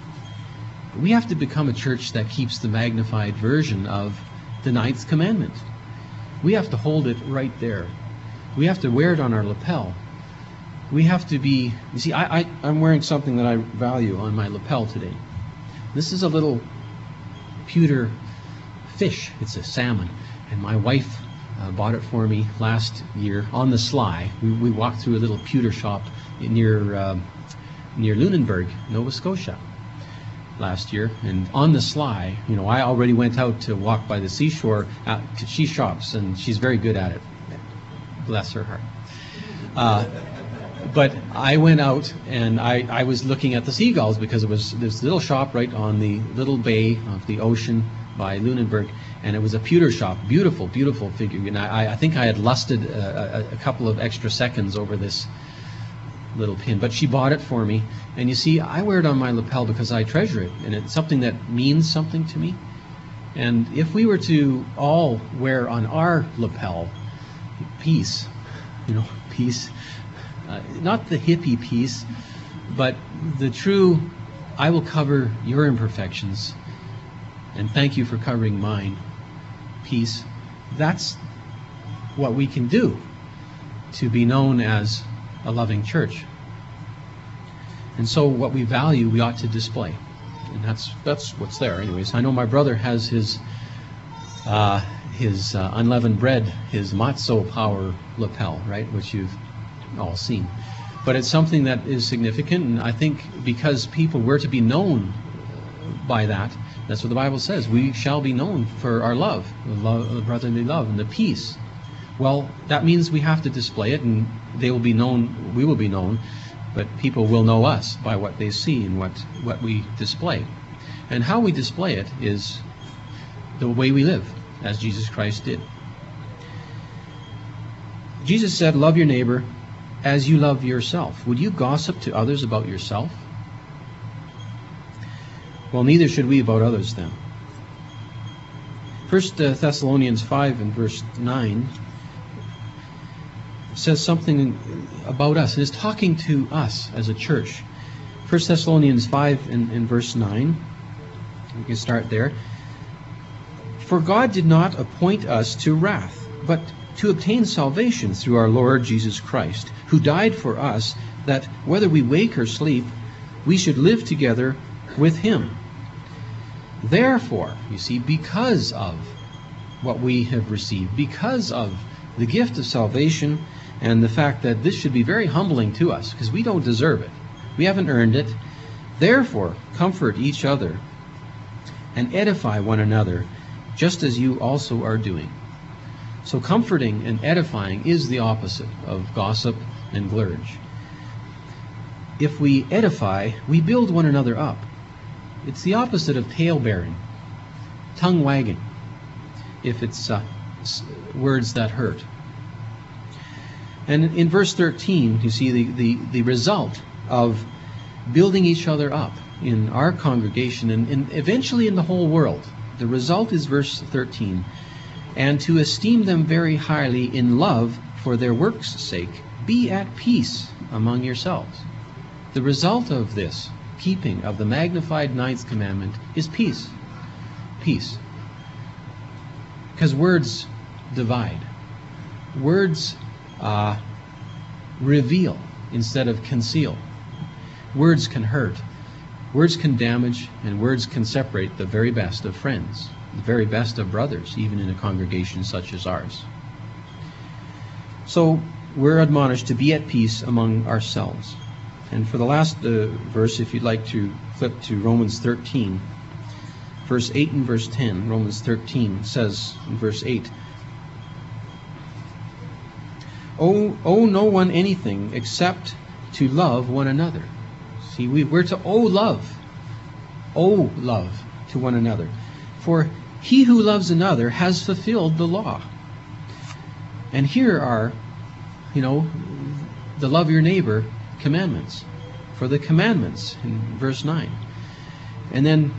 B: We have to become a church that keeps the magnified version of the ninth commandment. We have to hold it right there. We have to wear it on our lapel. We have to be... You see, I, I, I'm wearing something that I value on my lapel today. This is a little pewter fish. It's a salmon. And my wife uh, bought it for me last year on the sly. We, we walked through a little pewter shop near, uh, near Lunenburg, Nova Scotia, last year, and on the sly, you know, I already went out to walk by the seashore. Uh, she shops, and she's very good at it. Bless her heart. Uh, but I went out, and I, I was looking at the seagulls, because it was this little shop right on the little bay of the ocean by Lunenburg, and it was a pewter shop. Beautiful, beautiful figure. And I, I think I had lusted a, a, a couple of extra seconds over this little pin, but she bought it for me. And you see, I wear it on my lapel because I treasure it, and it's something that means something to me. And if we were to all wear on our lapel peace, you know, peace, uh, not the hippie peace, but the true, I will cover your imperfections, and thank you for covering mine, peace, that's what we can do to be known as a loving church. And so what we value, we ought to display. And that's that's what's there. Anyways, I know my brother has his uh, his uh, unleavened bread, his matzo power lapel, right, which you've all seen. But it's something that is significant, and I think because people were to be known by that, that's what the Bible says. We shall be known for our love, the love, the brotherly love, and the peace. Well, that means we have to display it, and they will be known, we will be known, but people will know us by what they see and what, what we display. And how we display it is the way we live, as Jesus Christ did. Jesus said, love your neighbor as you love yourself. Would you gossip to others about yourself? Well, neither should we about others then. First Thessalonians five and verse nine says something about us. It is talking to us as a church. First Thessalonians five and, and verse nine. We can start there. For God did not appoint us to wrath, but to obtain salvation through our Lord Jesus Christ, who died for us, that whether we wake or sleep, we should live together with Him. Therefore, you see, because of what we have received, because of the gift of salvation, and the fact that this should be very humbling to us, because we don't deserve it. We haven't earned it. Therefore, comfort each other and edify one another, just as you also are doing. So comforting and edifying is the opposite of gossip and glurge. if we edify, we build one another up. It's the opposite of tale-bearing, tongue-wagging, if it's uh, words that hurt. And in verse thirteen, you see the, the, the result of building each other up in our congregation and, and eventually in the whole world. The result is verse thirteen. And to esteem them very highly in love for their works' sake, be at peace among yourselves. The result of this keeping of the magnified ninth commandment is peace. Peace. Because words divide. Words uh, reveal instead of conceal. Words can hurt. Words can damage, and words can separate the very best of friends, the very best of brothers, even in a congregation such as ours. So we're admonished to be at peace among ourselves. And for the last uh, verse, if you'd like to flip to Romans thirteen, verse eight and verse ten. Romans thirteen says in verse eight, Owe, owe no one anything except to love one another. See, we, we're to owe love. Owe love to one another. For he who loves another has fulfilled the law. And here are, you know, the love your neighbor commandments. For the commandments in verse nine. And then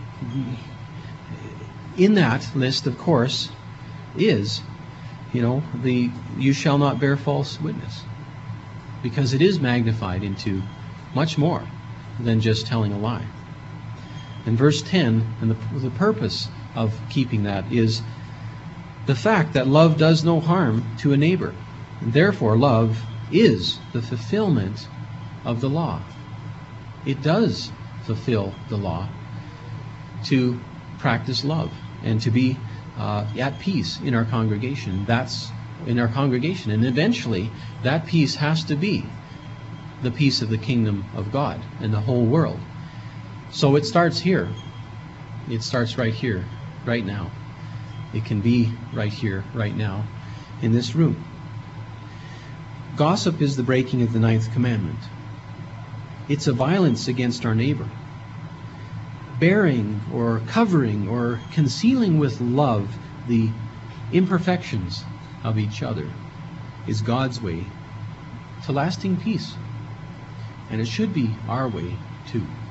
B: in that list, of course, is, you know, the you shall not bear false witness. Because it is magnified into much more than just telling a lie. In verse ten, and the, the purpose of keeping that is the fact that love does no harm to a neighbor. And therefore, love is the fulfillment of the law. It does fulfill the law to practice love and to be uh, at peace in our congregation. That's in our congregation. And eventually, that peace has to be the peace of the kingdom of God and the whole world. So it starts here. It starts right here, right now. It can be right here, right now, in this room. Gossip is the breaking of the ninth commandment. It's a violence against our neighbor. Bearing or covering or concealing with love the imperfections of each other is God's way to lasting peace. And it should be our way too.